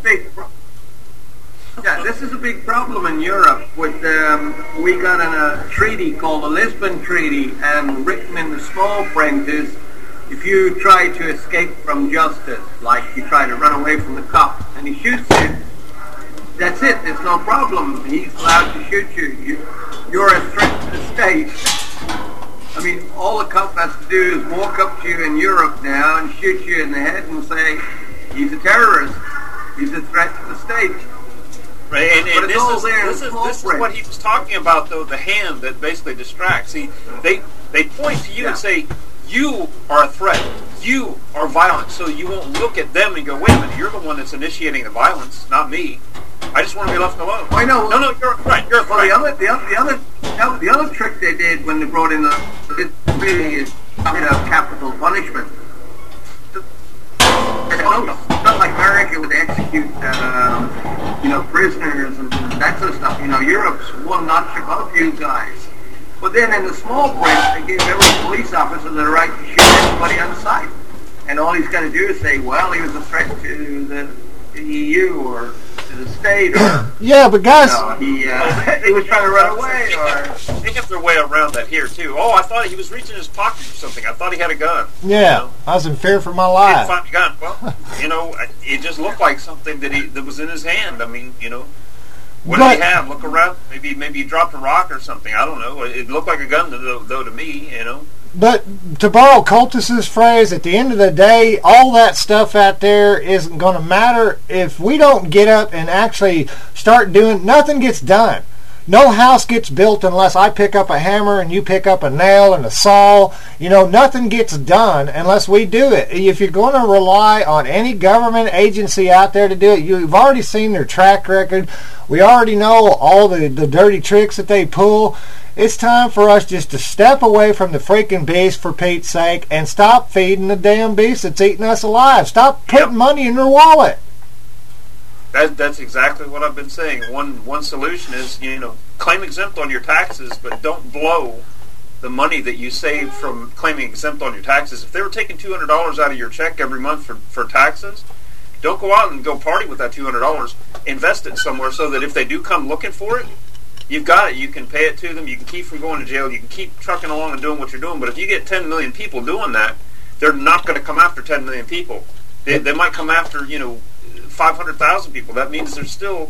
This is a big problem in Europe. With we got a treaty called the Lisbon Treaty, and written in the small print is, if you try to escape from justice, like you try to run away from the cop, and he shoots you, that's it. There's no problem. He's allowed to shoot you. You're a threat to the state. I mean, all the cop has to do is walk up to you in Europe now and shoot you in the head and say, he's a terrorist. He's a threat to the state. Right, and this is what he was talking about, though, the hand that basically distracts. See, they point to you and say, you are a threat. You are violent. So you won't look at them and go, wait a minute, you're the one that's initiating the violence, not me. I just want to be left alone. I know. No, you're right. You're a threat. Well, the other trick they did when they brought in it really is capital punishment. It's not like America would execute, prisoners and that sort of stuff. You know, Europe's one notch above you guys. But then in the small print, they gave every police officer the right to shoot anybody on sight. And all he's got to do is say, well, he was a threat to the EU or should have stayed. Or, yeah, but guys, he was trying to run away. Or they have their way around that here too. Oh, I thought he was reaching his pocket or something. I thought he had a gun. Yeah, I was in fear for my life. He didn't find a gun. Well, it just looked like something that was in his hand. I mean, what did he have? Look around. Maybe he dropped a rock or something. I don't know. It looked like a gun though to me. But to borrow Cultus's phrase, at the end of the day, all that stuff out there isn't going to matter if we don't get up and actually start doing. Nothing gets done. No house gets built unless I pick up a hammer and you pick up a nail and a saw. Nothing gets done unless we do it. If you're going to rely on any government agency out there to do it, you've already seen their track record. We already know all the dirty tricks that they pull. It's time for us just to step away from the freaking beast, for Pete's sake, and stop feeding the damn beast that's eating us alive. Stop putting money in their wallet. That's exactly what I've been saying. One solution is, claim exempt on your taxes, but don't blow the money that you save from claiming exempt on your taxes. If they were taking $200 out of your check every month for taxes, don't go out and go party with that $200. Invest it somewhere so that if they do come looking for it, you've got it. You can pay it to them. You can keep from going to jail. You can keep trucking along and doing what you're doing. But if you get 10 million people doing that, they're not going to come after 10 million people. They might come after 500,000 people. That means there's still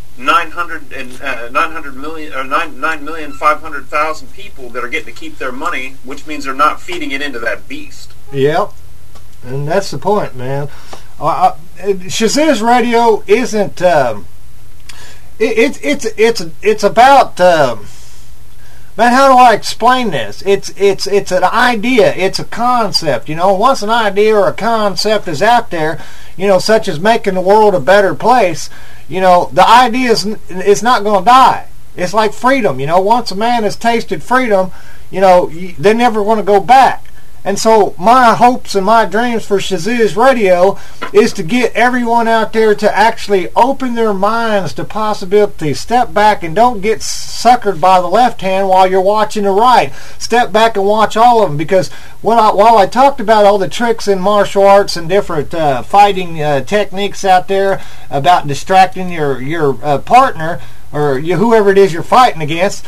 9,500,000 people that are getting to keep their money, which means they're not feeding it into that beast. Yep, and that's the point, man. Shazizz Radio isn't. It's about. Man, how do I explain this? It's an idea. It's a concept. Once an idea or a concept is out there, such as making the world a better place, the idea is not going to die. It's like freedom. Once a man has tasted freedom, they never want to go back. And so my hopes and my dreams for Shazizz Radio is to get everyone out there to actually open their minds to possibilities. Step back and don't get suckered by the left hand while you're watching the right. Step back and watch all of them, because while I talked about all the tricks in martial arts and different fighting techniques out there about distracting your partner or whoever it is you're fighting against,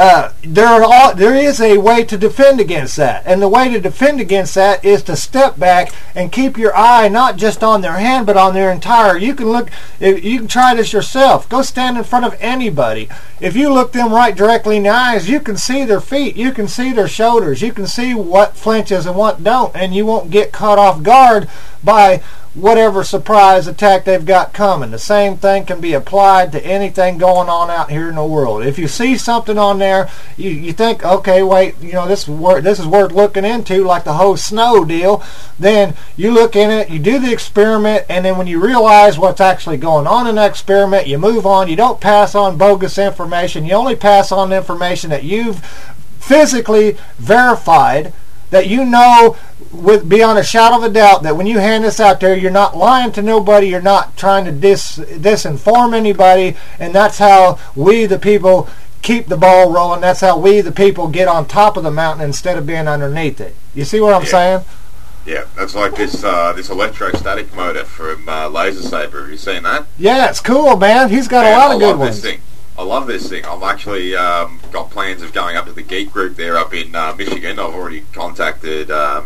there is a way to defend against that, and the way to defend against that is to step back and keep your eye not just on their hand but on their entire. You can try this yourself. Go stand in front of anybody. If you look them right directly in the eyes, you can see their feet, you can see their shoulders, you can see what flinches and what don't, and you won't get caught off guard by whatever surprise attack they've got coming. The same thing can be applied to anything going on out here in the world. If you see something on there, you think, okay, wait, this is worth looking into, like the whole snow deal. Then you look in it, you do the experiment, and then when you realize what's actually going on in that experiment, you move on. You don't pass on bogus information. You only pass on information that you've physically verified, that beyond a shadow of a doubt, that when you hand this out there, you're not lying to nobody, you're not trying to disinform anybody, and that's how we, the people, keep the ball rolling. That's how we, the people, get on top of the mountain instead of being underneath it. You see what I'm saying? Yeah, that's like this electrostatic motor from Laser Saber. Have you seen that? Yeah, it's cool, man. He's got a lot of good ones. I love this thing. I've actually got plans of going up to the Geek Group there up in Michigan. I've already contacted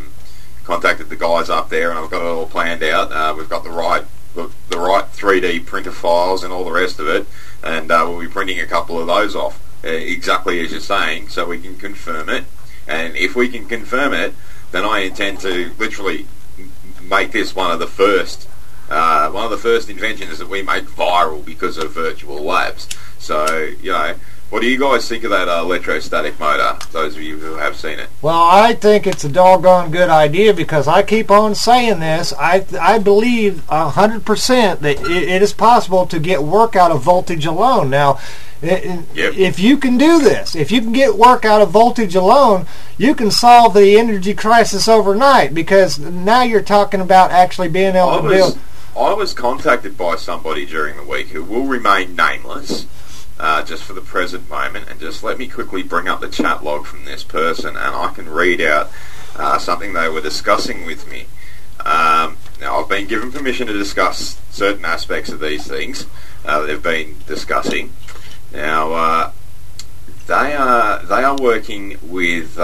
the guys up there, and I've got it all planned out. We've got the right 3D printer files and all the rest of it, and we'll be printing a couple of those off, exactly as you're saying, so we can confirm it. And if we can confirm it, then I intend to literally make this one of the first inventions that we make viral because of virtual labs. So, what do you guys think of that electrostatic motor, those of you who have seen it? Well, I think it's a doggone good idea, because I keep on saying this. I believe 100% that it is possible to get work out of voltage alone. Now, if you can do this, if you can get work out of voltage alone, you can solve the energy crisis overnight, because now you're talking about actually being able to build... I was contacted by somebody during the week who will remain nameless, just for the present moment, and just let me quickly bring up the chat log from this person, and I can read out something they were discussing with me. Now, I've been given permission to discuss certain aspects of these things that they've been discussing. Now, they are working with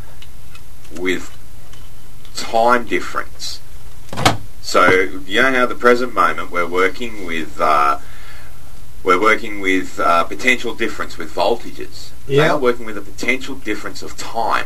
time difference. So, you know how at the present moment we're working with potential difference with voltages. They are working with a potential difference of time.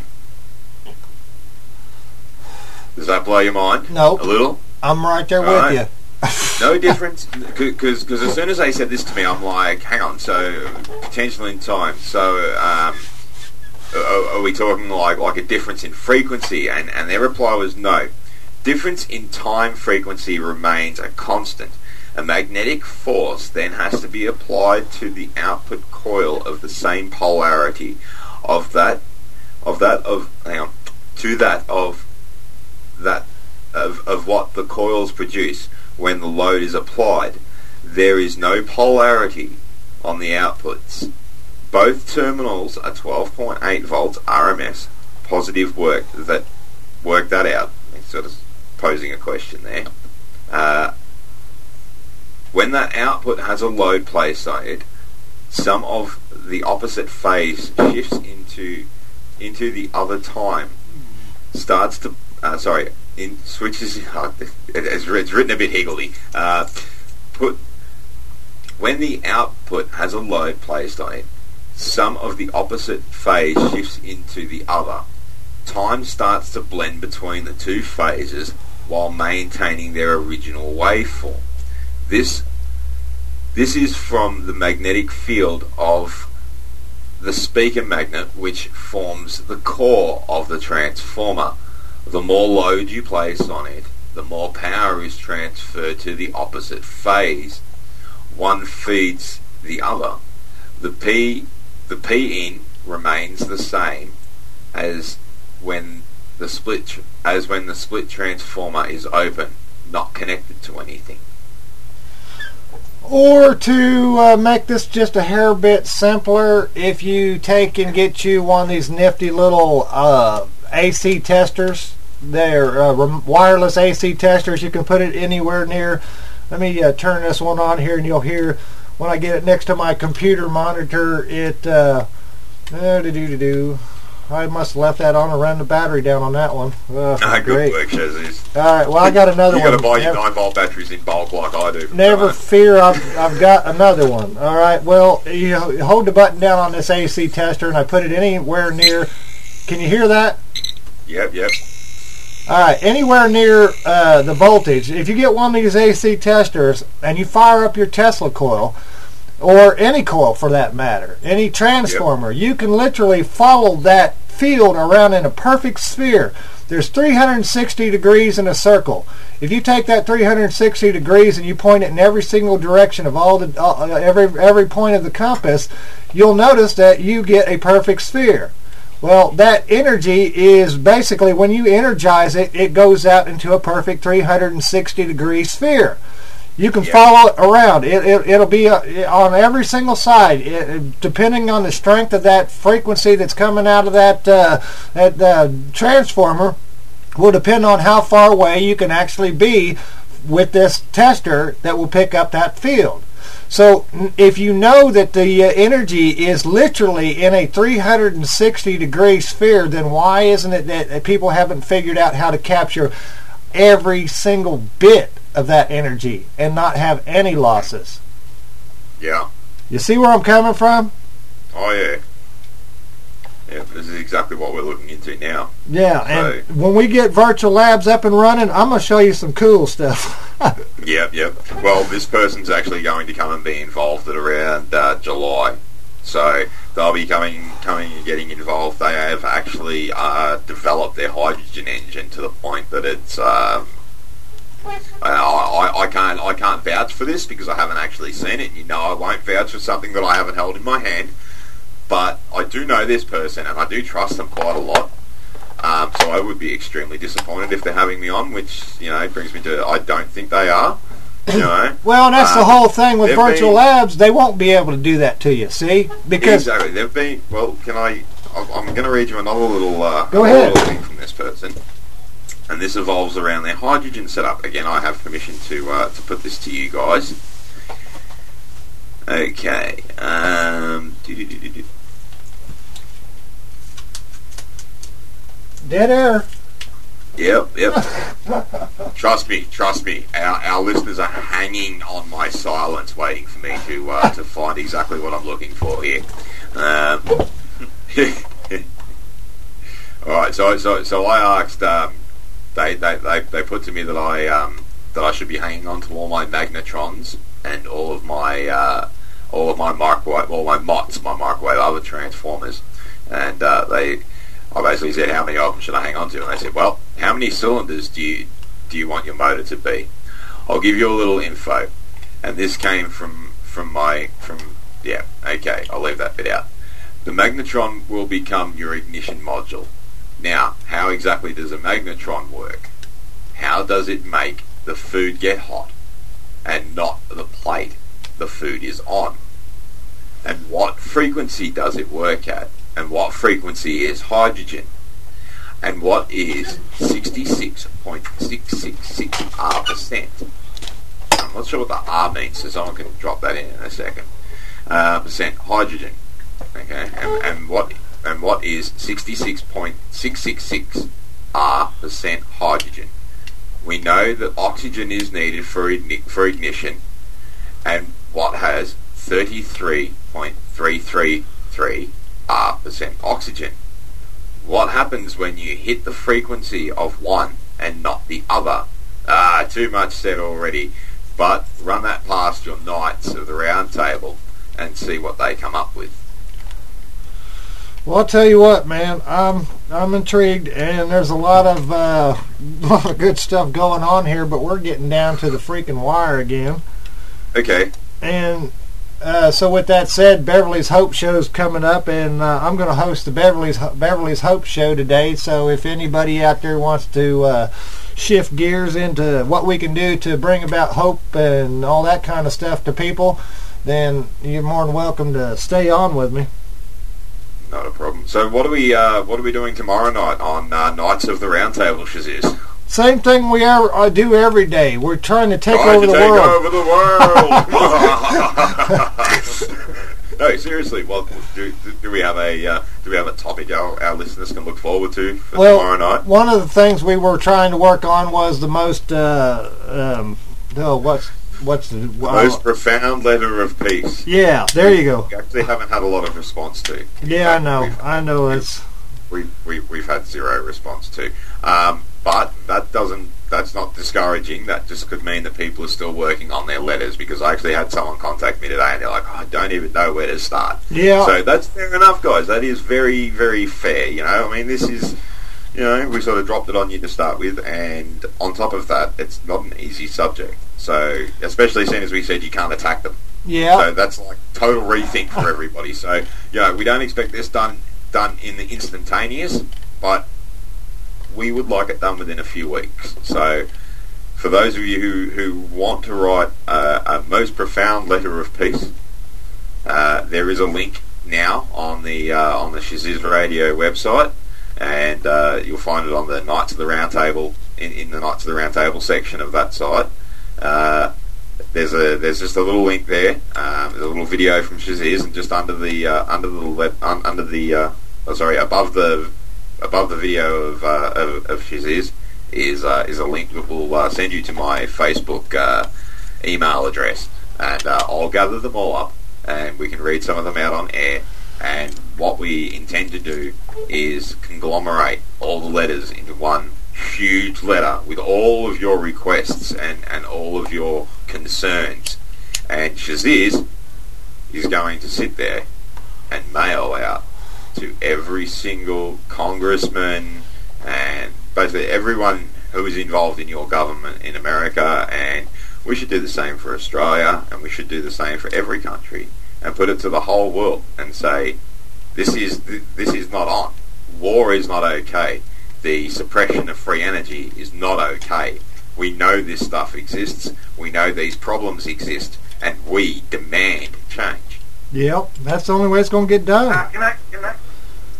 Does that blow your mind? Nope. A little? I'm right there with you. No difference, because as soon as they said this to me, I'm like, hang on, so potential in time. So are we talking like a difference in frequency? And their reply was no. Difference in time frequency remains a constant. A magnetic force then has to be applied to the output coil of the same polarity of what the coils produce when the load is applied. There is no polarity on the outputs. Both terminals are 12.8 volts RMS. Positive work that out. Sort of posing a question there. When that output has a load placed on it, some of the opposite phase shifts into the other time. Starts to switches. It's written a bit higgledy. When the output has a load placed on it, some of the opposite phase shifts into the other. Time starts to blend between the two phases while maintaining their original waveform. This is from the magnetic field of the speaker magnet, which forms the core of the transformer. The more load you place on it, the more power is transferred to the opposite phase. One feeds the other. The P in remains the same as when the split transformer is open, not connected to anything. Or to make this just a hair bit simpler, if you take and get you one of these nifty little AC testers, they're wireless AC testers. You can put it anywhere near. Let me turn this one on here, and you'll hear when I get it next to my computer monitor. I must have left that on and ran the battery down on that one. Good work, Shazzies. All right, well, I got another one. You got to buy your 9-volt batteries in bulk like I do. Never fear, I've got another one. All right, well, you hold the button down on this AC tester, and I put it anywhere near. Can you hear that? Yep. All right, anywhere near the voltage. If you get one of these AC testers and you fire up your Tesla coil, or any coil for that matter, any transformer, you can literally follow that field around in a perfect sphere. There's 360 degrees in a circle. If you take that 360 degrees and you point it in every single direction of every point of the compass, you'll notice that you get a perfect sphere. Well, that energy is basically, when you energize it, it goes out into a perfect 360 degree sphere. You can follow it around. It'll be on every single side, depending on the strength of that frequency that's coming out of that transformer. Will depend on how far away you can actually be with this tester that will pick up that field. So if you know that the energy is literally in a 360 degree sphere, then why isn't it that people haven't figured out how to capture every single bit of that energy and not have any losses? Yeah. You see where I'm coming from? Oh, yeah. Yeah, this is exactly what we're looking into now. Yeah, so, and when we get virtual labs up and running, I'm going to show you some cool stuff. Yep. Well, this person's actually going to come and be involved at around July. So they'll be coming and getting involved. They have actually developed their hydrogen engine to the point that it's... I can't vouch for this because I haven't actually seen it. You know, I won't vouch for something that I haven't held in my hand. But I do know this person, and I do trust them quite a lot. So I would be extremely disappointed if they're having me on, which, you know, brings me to I don't think they are. You know? Well, that's the whole thing with virtual labs. They won't be able to do that to you, see? Because exactly. They've been... Well, I'm going to read you another little... Go ahead. Little thing from this person. and this evolves around their hydrogen setup. Again, I have permission to put this to you guys. Okay. Dead air. Yep. Trust me. Our listeners are hanging on my silence, waiting for me to find exactly what I'm looking for here. All right. So I asked. They put to me that I should be hanging on to all my magnetrons and all of my microwave, all my MOTS, my microwave oven transformers, and I basically said, how many of them should I hang on to? And they said, well, how many cylinders do you want your motor to be? I'll give you a little info, and this came from okay, I'll leave that bit out. The magnetron will become your ignition module. Now, how exactly does a magnetron work? How does it make the food get hot and not the plate the food is on? And what frequency does it work at? And what frequency is hydrogen? And what is 66.666%? I'm not sure what the R means, so someone can drop that in a second. Percent hydrogen. Okay, and what is 66.666% percent hydrogen? We know that oxygen is needed for ignition, and what has 33.333% oxygen. What happens when you hit the frequency of one and not the other? Too much said already, but run that past your Knights of the Round Table and see what they come up with. Well, I'll tell you what, man. I'm intrigued, and there's a lot of good stuff going on here, but we're getting down to the freaking wire again. Okay. And so with that said, Beverly's Hope Show's coming up, and I'm going to host the Beverly's Hope Show today. So if anybody out there wants to shift gears into what we can do to bring about hope and all that kind of stuff to people, then you're more than welcome to stay on with me. Not a problem. So what are we doing tomorrow night on Knights of the Round Table, Shaziz? Same thing we do every day. We're trying to take over the world. No, seriously. Well, do we have a topic our listeners can look forward to for tomorrow night? One of the things we were trying to work on was the most what's the most profound letter of peace. Yeah, there you go. We actually haven't had a lot of response to. Yeah, I know. We've had zero response to. But that's not discouraging. That just could mean that people are still working on their letters, because I actually had someone contact me today and they're like, I don't even know where to start. Yeah. So that's fair enough, guys. That is very, very fair. I mean, this is, we sort of dropped it on you to start with, and on top of that, it's not an easy subject. So, especially as soon as we said you can't attack them. Yeah. So that's like total rethink for everybody. So, we don't expect this done in the instantaneous, but we would like it done within a few weeks. So, for those of you who want to write a most profound letter of peace, there is a link now on the Shaziz Radio website, and you'll find it on the Knights of the Round Table in the Knights of the Round Table section of that site. There's just a little link there. There's a little video from Shaziz, and just above the video of Shaziz is a link that will send you to my Facebook email address, and I'll gather them all up, and we can read some of them out on air. And what we intend to do is conglomerate all the letters into one huge letter with all of your requests and all of your concerns. And Shaziz is going to sit there and mail out to every single congressman and basically everyone who is involved in your government in America. And we should do the same for Australia, and we should do the same for every country, and put it to the whole world and say, this is not on. War is not okay. The suppression of free energy is not okay. We know this stuff exists. We know these problems exist, and we demand change. Yep, that's the only way it's going to get done. Can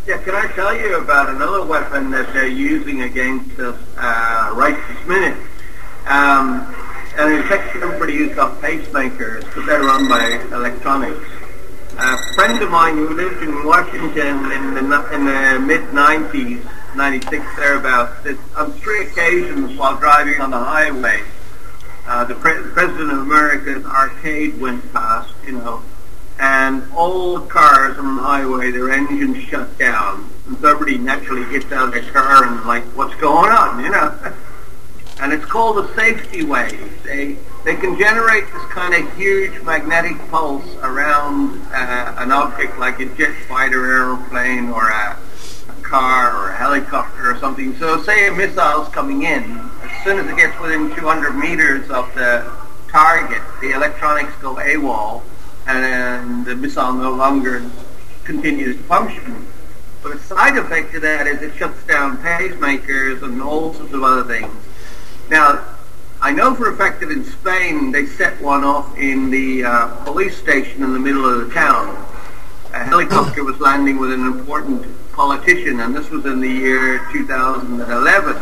Yeah, can I tell you about another weapon that they're using against us right this minute? And in fact, everybody who's got pacemakers, but they're run by electronics. A friend of mine who lived in Washington in the mid-90s, 96 thereabouts, that on 3 occasions while driving on the highway, the President of America's arcade went past, and all the cars on the highway, their engines shut down. And so everybody naturally gets out of their car and like, what's going on, And it's called a safety wave. They can generate this kind of huge magnetic pulse around an object like a jet fighter airplane or a car or a helicopter or something. So say a missile's coming in, as soon as it gets within 200 meters of the target, the electronics go AWOL, and the missile no longer continues to function. But a side effect of that is it shuts down pacemakers and all sorts of other things. Now, I know for a fact that in Spain they set one off in the police station in the middle of the town. A helicopter was landing with an important politician, and this was in the year 2011.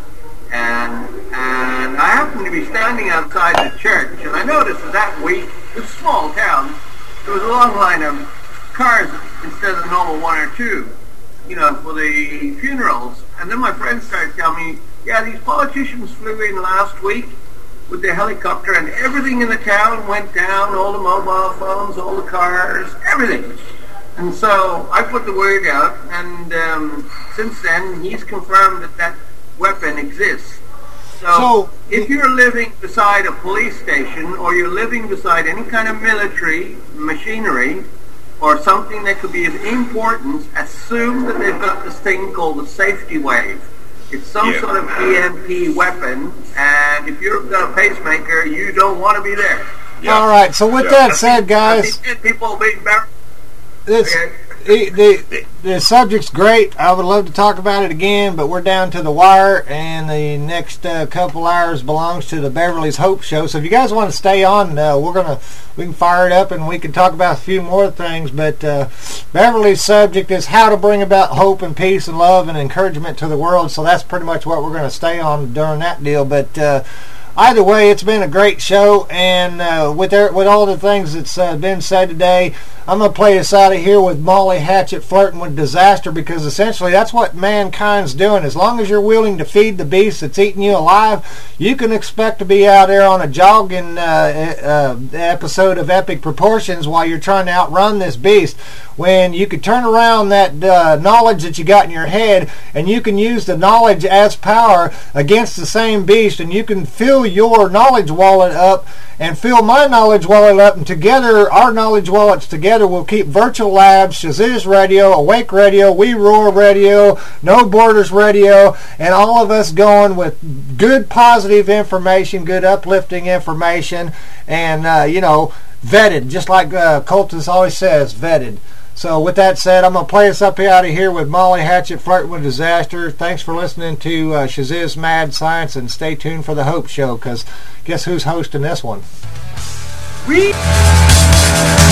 And I happened to be standing outside the church, and I noticed that week, it's a small town, there was a long line of cars instead of the normal 1 or 2, for the funerals. And then my friend started telling me, yeah, these politicians flew in last week with their helicopter, and everything in the town went down, all the mobile phones, all the cars, everything. And so I put the word out, and since then he's confirmed that weapon exists. So if you're living beside a police station, or you're living beside any kind of military machinery, or something that could be of importance, assume that they've got this thing called the safety wave. It's some sort of EMP weapon, and if you've got a pacemaker, you don't want to be there. All right, so with that said, guys, people being buried. The subject's great. I would love to talk about it again, but we're down to the wire, and the next couple hours belongs to the Beverly's Hope Show. So if you guys want to stay on, we can fire it up and we can talk about a few more things. But Beverly's subject is how to bring about hope and peace and love and encouragement to the world. So that's pretty much what we're going to stay on during that deal. But either way, it's been a great show, and with all the things that's been said today, I'm going to play us out of here with Molly Hatchet, Flirting with Disaster, because essentially that's what mankind's doing. As long as you're willing to feed the beast that's eating you alive, you can expect to be out there on a jogging episode of Epic Proportions while you're trying to outrun this beast, when you could turn around that knowledge that you got in your head, and you can use the knowledge as power against the same beast, and you can fill your knowledge wallet up and fill my knowledge wallet up, and together, our knowledge wallets together will keep Virtual Labs, Shazizz Radio, Awake Radio, We Roar Radio, No Borders Radio, and all of us going with good positive information, good uplifting information, and vetted, just like Cultus always says, vetted. So with that said, I'm going to play us up out of here with Molly Hatchet, Flirting with Disaster. Thanks for listening to Shazizz Mad Science, and stay tuned for the Hope Show, because guess who's hosting this one? We